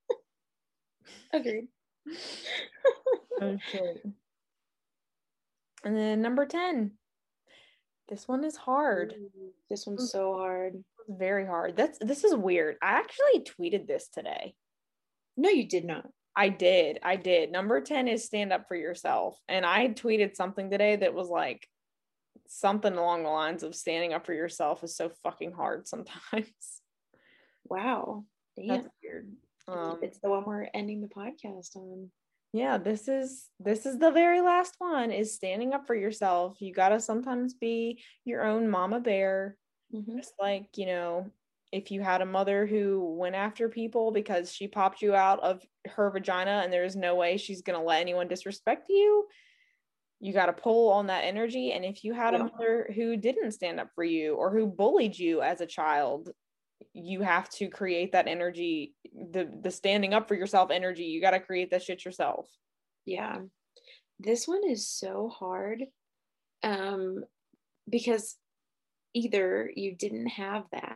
S4: Agreed.
S3: Oh shit. And then number ten, this one is hard.
S4: Ooh, this one's so hard.
S3: It's very hard. That's this is weird. I actually tweeted this today.
S4: No, you did not.
S3: I did. I did. Number ten is stand up for yourself. And I tweeted something today that was like something along the lines of standing up for yourself is so fucking hard sometimes.
S4: Wow. Damn.
S3: That's weird.
S4: Um, it's the one we're ending the podcast on.
S3: Yeah, this is this is the very last one, is standing up for yourself. You got to sometimes be your own mama bear. Mm-hmm. Just like, you know, if you had a mother who went after people because she popped you out of her vagina and there's no way she's going to let anyone disrespect you, you got to pull on that energy. And if you had yeah. a mother who didn't stand up for you or who bullied you as a child, you have to create that energy, the the standing up for yourself energy. You got to create that shit yourself.
S4: Yeah. This one is so hard um, because either you didn't have that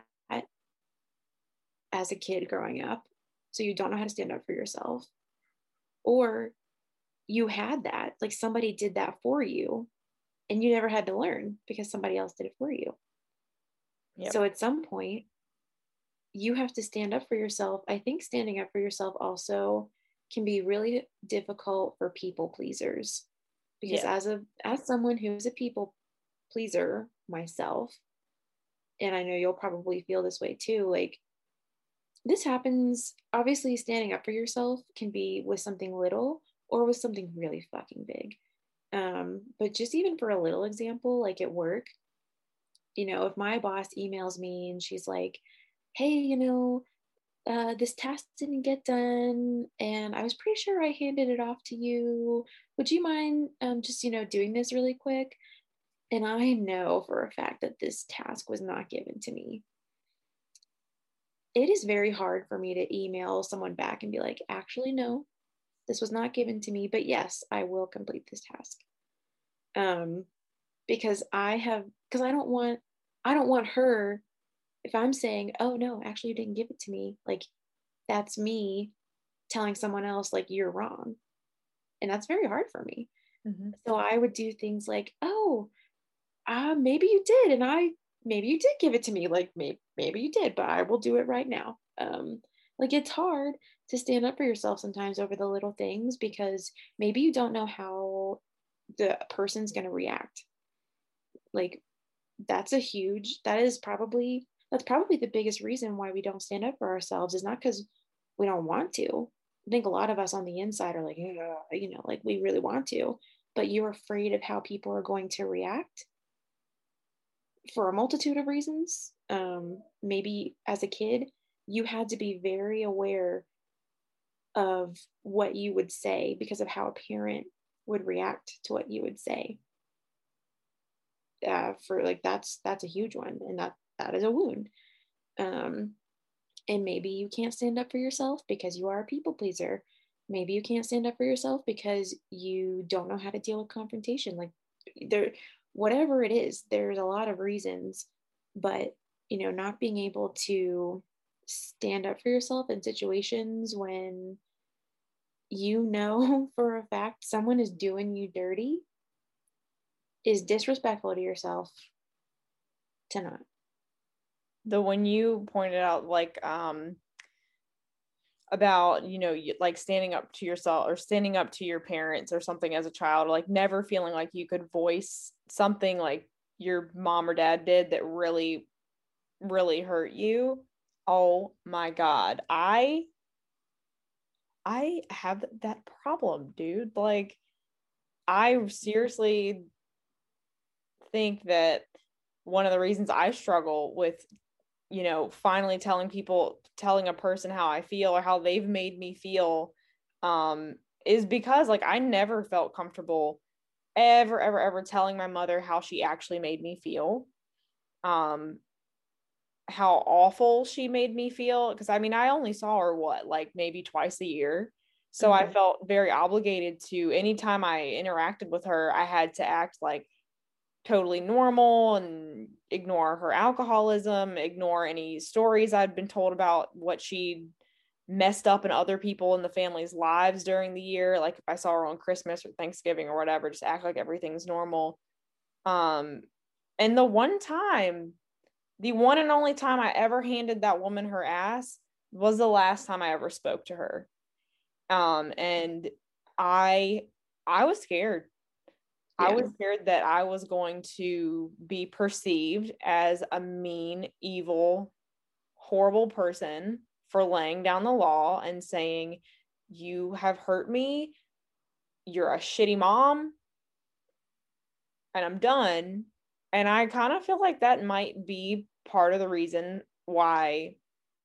S4: as a kid growing up, so you don't know how to stand up for yourself, or you had that, like somebody did that for you and you never had to learn because somebody else did it for you.
S3: Yep.
S4: So at some point, you have to stand up for yourself. I think standing up for yourself also can be really difficult for people pleasers, because
S3: Yeah.
S4: as a as someone who's a people pleaser myself, and I know you'll probably feel this way too, like this happens, obviously standing up for yourself can be with something little or with something really fucking big. Um, but just even for a little example, like at work, you know, if my boss emails me and she's like, hey, you know, uh, this task didn't get done and I was pretty sure I handed it off to you. Would you mind um, just, you know, doing this really quick? And I know for a fact that this task was not given to me. It is very hard for me to email someone back and be like, actually, no, this was not given to me, but yes, I will complete this task. Um, because I have, because I don't want, I don't want her, if I'm saying, oh no, actually you didn't give it to me, like that's me telling someone else like you're wrong. And that's very hard for me.
S3: Mm-hmm.
S4: So I would do things like, oh, uh, maybe you did. And I, maybe you did give it to me. Like maybe, maybe you did, but I will do it right now. Um, like it's hard to stand up for yourself sometimes over the little things because maybe you don't know how the person's going to react. Like that's a huge, that is probably, that's probably the biggest reason why we don't stand up for ourselves is not because we don't want to. I think a lot of us on the inside are like, yeah, you know, like we really want to, but you're afraid of how people are going to react for a multitude of reasons. Um, maybe as a kid, you had to be very aware of what you would say because of how a parent would react to what you would say. Uh, for like that's that's a huge one, and that that is a wound. Um, and maybe you can't stand up for yourself because you are a people pleaser. Maybe you can't stand up for yourself because you don't know how to deal with confrontation. Like there, whatever it is, there's a lot of reasons, but you know, not being able to stand up for yourself in situations when you know for a fact someone is doing you dirty is disrespectful to yourself to not.
S3: The when you pointed out like um about, you know, like standing up to yourself or standing up to your parents or something as a child, like never feeling like you could voice something like your mom or dad did that really, really hurt you. Oh my God. I, I have that problem, dude. Like, I seriously think that one of the reasons I struggle with, you know, finally telling people, telling a person how I feel or how they've made me feel, um, is because like I never felt comfortable ever, ever, ever telling my mother how she actually made me feel, um, how awful she made me feel. Because I mean, I only saw her what, like maybe twice a year. So mm-hmm. I felt very obligated to, anytime I interacted with her, I had to act like totally normal and ignore her alcoholism, ignore any stories I'd been told about what she messed up in other people in the family's lives during the year. Like if I saw her on Christmas or Thanksgiving or whatever, just act like everything's normal. Um, and the one time, the one and only time I ever handed that woman her ass was the last time I ever spoke to her. Um, and I, I was scared. Yeah. I was scared that I was going to be perceived as a mean, evil, horrible person for laying down the law and saying, you have hurt me, you're a shitty mom, and I'm done. And I kind of feel like that might be part of the reason why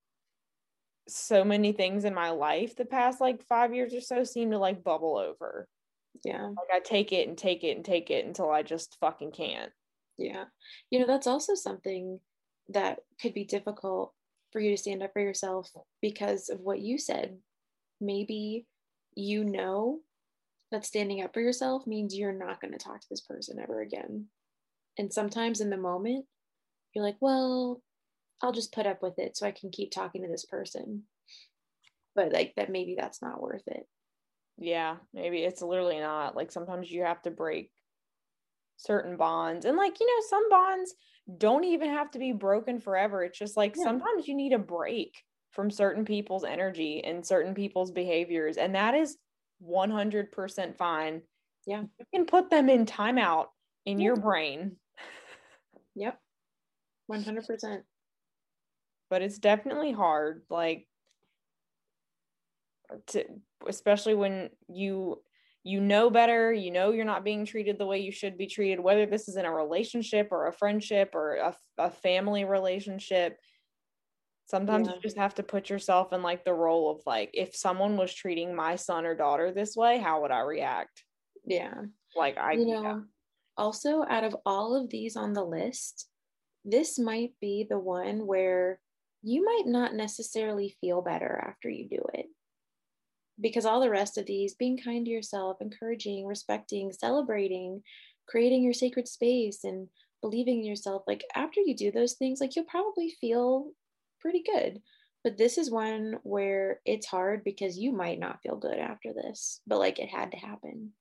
S3: so many things in my life the past like five years or so seem to like bubble over.
S4: Yeah.
S3: Like I take it and take it and take it until I just fucking can't.
S4: Yeah. You know, that's also something that could be difficult for you to stand up for yourself because of what you said. Maybe you know that standing up for yourself means you're not going to talk to this person ever again. And sometimes in the moment, you're like, well, I'll just put up with it so I can keep talking to this person. But like that, maybe that's not worth it.
S3: Yeah, maybe it's literally not. Like sometimes you have to break certain bonds. And like, you know, some bonds don't even have to be broken forever. It's just like,
S4: Yeah.
S3: sometimes you need a break from certain people's energy and certain people's behaviors. And that is one hundred percent fine.
S4: Yeah.
S3: You can put them in timeout in
S4: Yeah.
S3: your brain.
S4: Yep. one hundred percent.
S3: But it's definitely hard, like, to, especially when you you know better, you know you're not being treated the way you should be treated, whether this is in a relationship or a friendship or a, a family relationship. Sometimes
S4: Yeah.
S3: you just have to put yourself in like the role of like, if someone was treating my son or daughter this way, how would I react?
S4: Yeah.
S3: Like, I,
S4: You know,
S3: yeah.
S4: also out of all of these on the list, this might be the one where you might not necessarily feel better after you do it. Because all the rest of these, being kind to yourself, encouraging, respecting, celebrating, creating your sacred space, and believing in yourself, like after you do those things, like you'll probably feel pretty good. But this is one where it's hard because you might not feel good after this, but like it had to happen.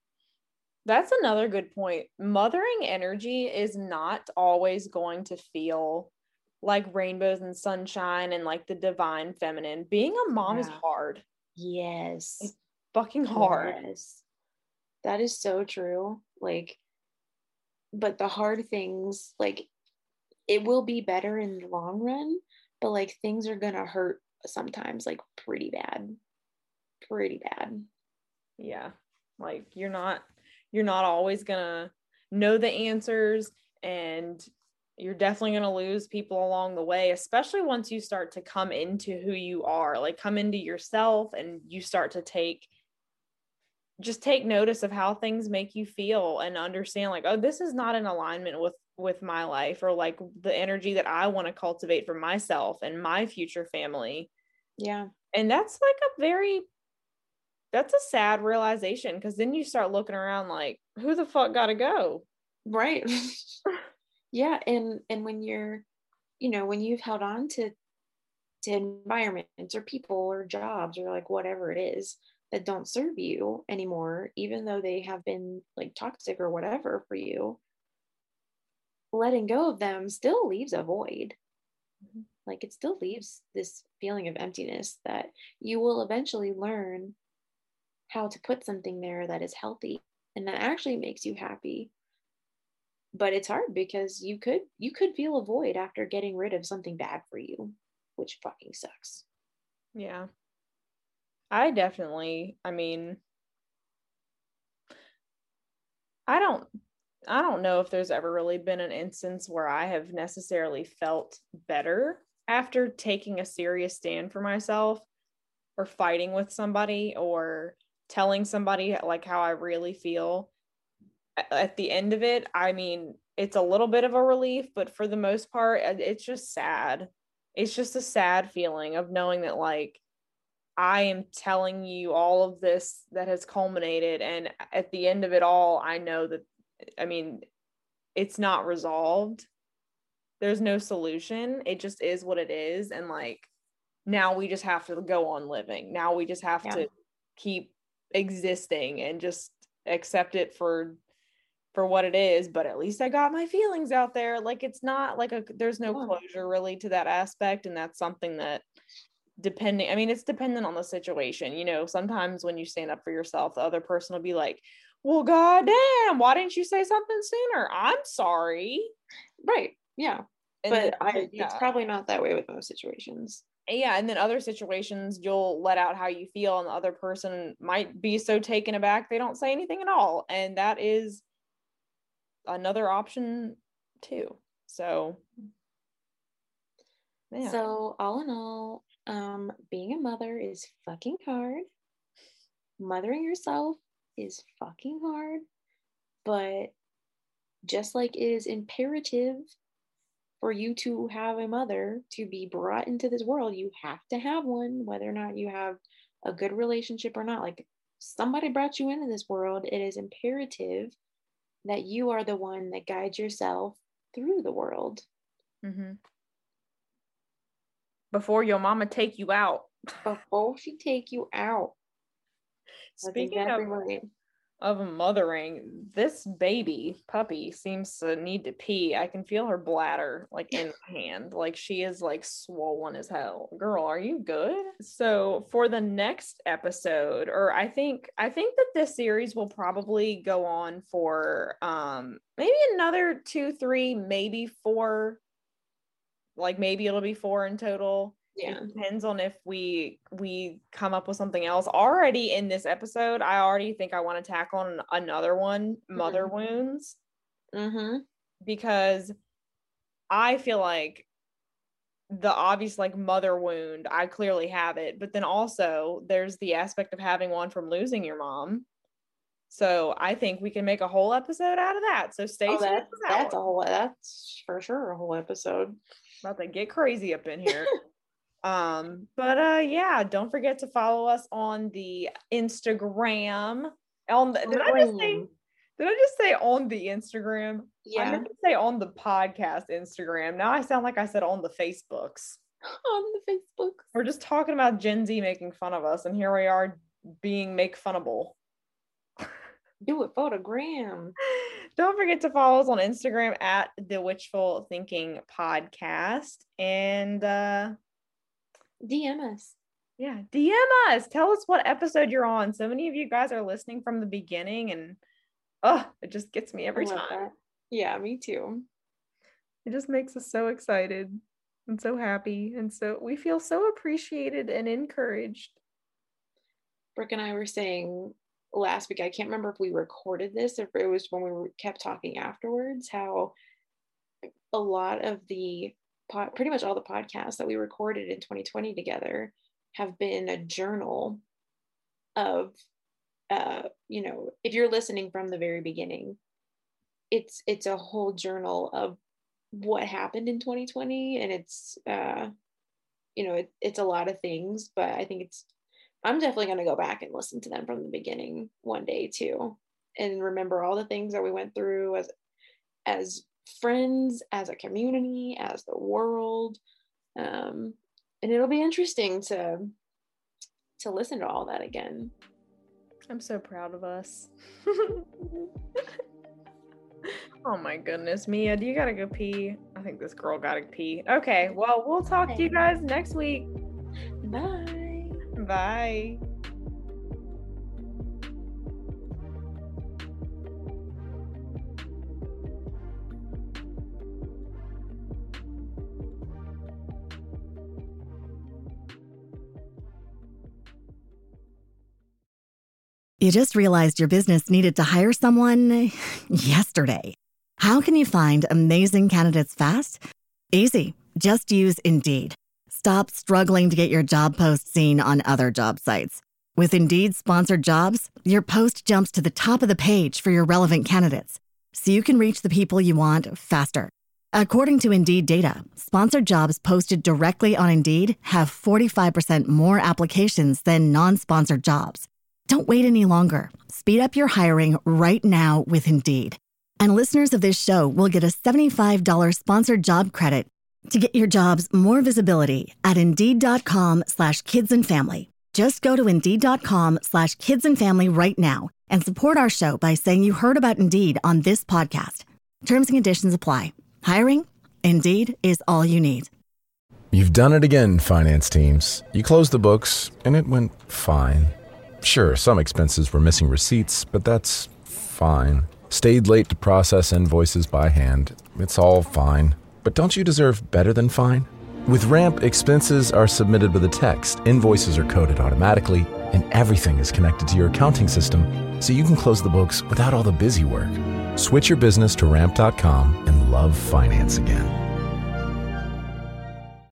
S3: That's another good point. Mothering energy is not always going to feel like rainbows and sunshine and like the divine feminine. Being a mom is
S4: Yeah.
S3: hard.
S4: Yes.
S3: It's fucking hard.
S4: Yes. That is so true. Like, but the hard things, like, it will be better in the long run, but like things are gonna hurt sometimes, like pretty bad. Pretty bad.
S3: Yeah. Like you're not you're not always gonna know the answers, and you're definitely going to lose people along the way, especially once you start to come into who you are, like come into yourself, and you start to take just take notice of how things make you feel and understand like, oh, this is not in alignment with with my life, or like the energy that I want to cultivate for myself and my future family.
S4: Yeah.
S3: And that's like a very that's a sad realization, because then you start looking around like, who the fuck gotta go?
S4: Right. Yeah. And and when you're, you know, when you've held on to to environments or people or jobs or like whatever it is that don't serve you anymore, even though they have been like toxic or whatever for you, letting go of them still leaves a void. Mm-hmm. Like it still leaves this feeling of emptiness that you will eventually learn how to put something there that is healthy and that actually makes you happy. But it's hard because you could you could feel a void after getting rid of something bad for you, which fucking sucks.
S3: Yeah. I definitely, I mean, I don't I don't know if there's ever really been an instance where I have necessarily felt better after taking a serious stand for myself, or fighting with somebody, or telling somebody like how I really feel. At the end of it, I mean, it's a little bit of a relief, but for the most part, it's just sad. It's just a sad feeling of knowing that like I am telling you all of this that has culminated, and at the end of it all, I know that, I mean, it's not resolved. There's no solution. It just is what it is, and like now we just have to go on living. Now we just have yeah. to keep existing and just accept it for for what it is. But at least I got my feelings out there. Like it's not like a there's no yeah. closure really to that aspect, and that's something that depending I mean it's dependent on the situation. You know, sometimes when you stand up for yourself, the other person will be like, well, goddamn, why didn't you say something sooner? I'm sorry.
S4: Right. Yeah. And but then, I yeah. it's probably not that way with most situations.
S3: Yeah, and then other situations you'll let out how you feel, and the other person might be so taken aback they don't say anything at all, and that is another option too. So
S4: yeah. So all in all, um being a mother is fucking hard. Mothering yourself is fucking hard, but just like it is imperative for you to have a mother to be brought into this world, you have to have one, whether or not you have a good relationship or not. Like somebody brought you into this world, it is imperative that you are the one that guides yourself through the world.
S3: Mm-hmm. Before your mama take you out.
S4: Before she take you out.
S3: Speaking exactly of right. of mothering, this baby puppy seems to need to pee. I can feel her bladder like in my hand. Like she is like swollen as hell. Girl, are you good? So for the next episode, or I think I think that this series will probably go on for um maybe another two, three, maybe four. Like maybe it'll be four in total.
S4: Yeah.
S3: It depends on if we we come up with something else. Already in this episode, I already think I want to tackle on another one, mother
S4: mm-hmm.
S3: wounds.
S4: Mm-hmm.
S3: Because I feel like the obvious like mother wound, I clearly have it. But then also there's the aspect of having one from losing your mom. So I think we can make a whole episode out of that. So stay
S4: oh,
S3: tuned.
S4: That,
S3: for that
S4: that's
S3: one.
S4: a whole that's for sure a whole episode.
S3: About to get crazy up in here. Um, but uh yeah, don't forget to follow us on the Instagram. On the, did I just say did I just say on the Instagram?
S4: Yeah.
S3: I meant to say on the podcast Instagram. Now I sound like I said on the Facebooks.
S4: On the Facebook.
S3: We're just talking about Gen Z making fun of us, and here we are being make funnable.
S4: Do it photogram.
S3: Don't forget to follow us on Instagram at the Witchful Thinking Podcast. And uh
S4: D M us.
S3: Yeah, D M us. Tell us what episode you're on. So many of you guys are listening from the beginning, and oh, it just gets me every time.
S4: That. Yeah, me too.
S3: It just makes us so excited and so happy, and so we feel so appreciated and encouraged.
S4: Brooke and I were saying last week, I can't remember if we recorded this, if it was when we were, kept talking afterwards, how a lot of the pod, pretty much all the podcasts that we recorded in twenty twenty together have been a journal of, uh, you know, if you're listening from the very beginning, it's it's a whole journal of what happened in twenty twenty, and it's, uh, you know, it, it's a lot of things, but I think it's, I'm definitely going to go back and listen to them from the beginning one day too, and remember all the things that we went through as, as friends, as a community, as the world. Um, and it'll be interesting to, to listen to all that again.
S3: I'm so proud of us. Oh my goodness, Mia, do you gotta go pee? I think this girl gotta pee. Okay, well, we'll talk to you guys next week.
S4: Bye.
S3: Bye.
S1: You just realized your business needed to hire someone yesterday. How can you find amazing candidates fast? Easy. Just use Indeed. Stop struggling to get your job post seen on other job sites. With Indeed sponsored jobs, your post jumps to the top of the page for your relevant candidates, so you can reach the people you want faster. According to Indeed data, sponsored jobs posted directly on Indeed have forty-five percent more applications than non-sponsored jobs. Don't wait any longer. Speed up your hiring right now with Indeed. And listeners of this show will get a seventy-five dollars sponsored job credit to get your jobs more visibility at Indeed.com slash kids and family. Just go to Indeed.com slash kids and family right now and support our show by saying you heard about Indeed on this podcast. Terms and conditions apply. Hiring? Indeed is all you need.
S5: You've done it again, finance teams. You closed the books, and it went fine. Sure, some expenses were missing receipts, but that's fine. Stayed late to process invoices by hand. It's all fine. But don't you deserve better than fine? With Ramp, expenses are submitted with a text, invoices are coded automatically, and everything is connected to your accounting system, so you can close the books without all the busy work. Switch your business to ramp dot com and love finance again.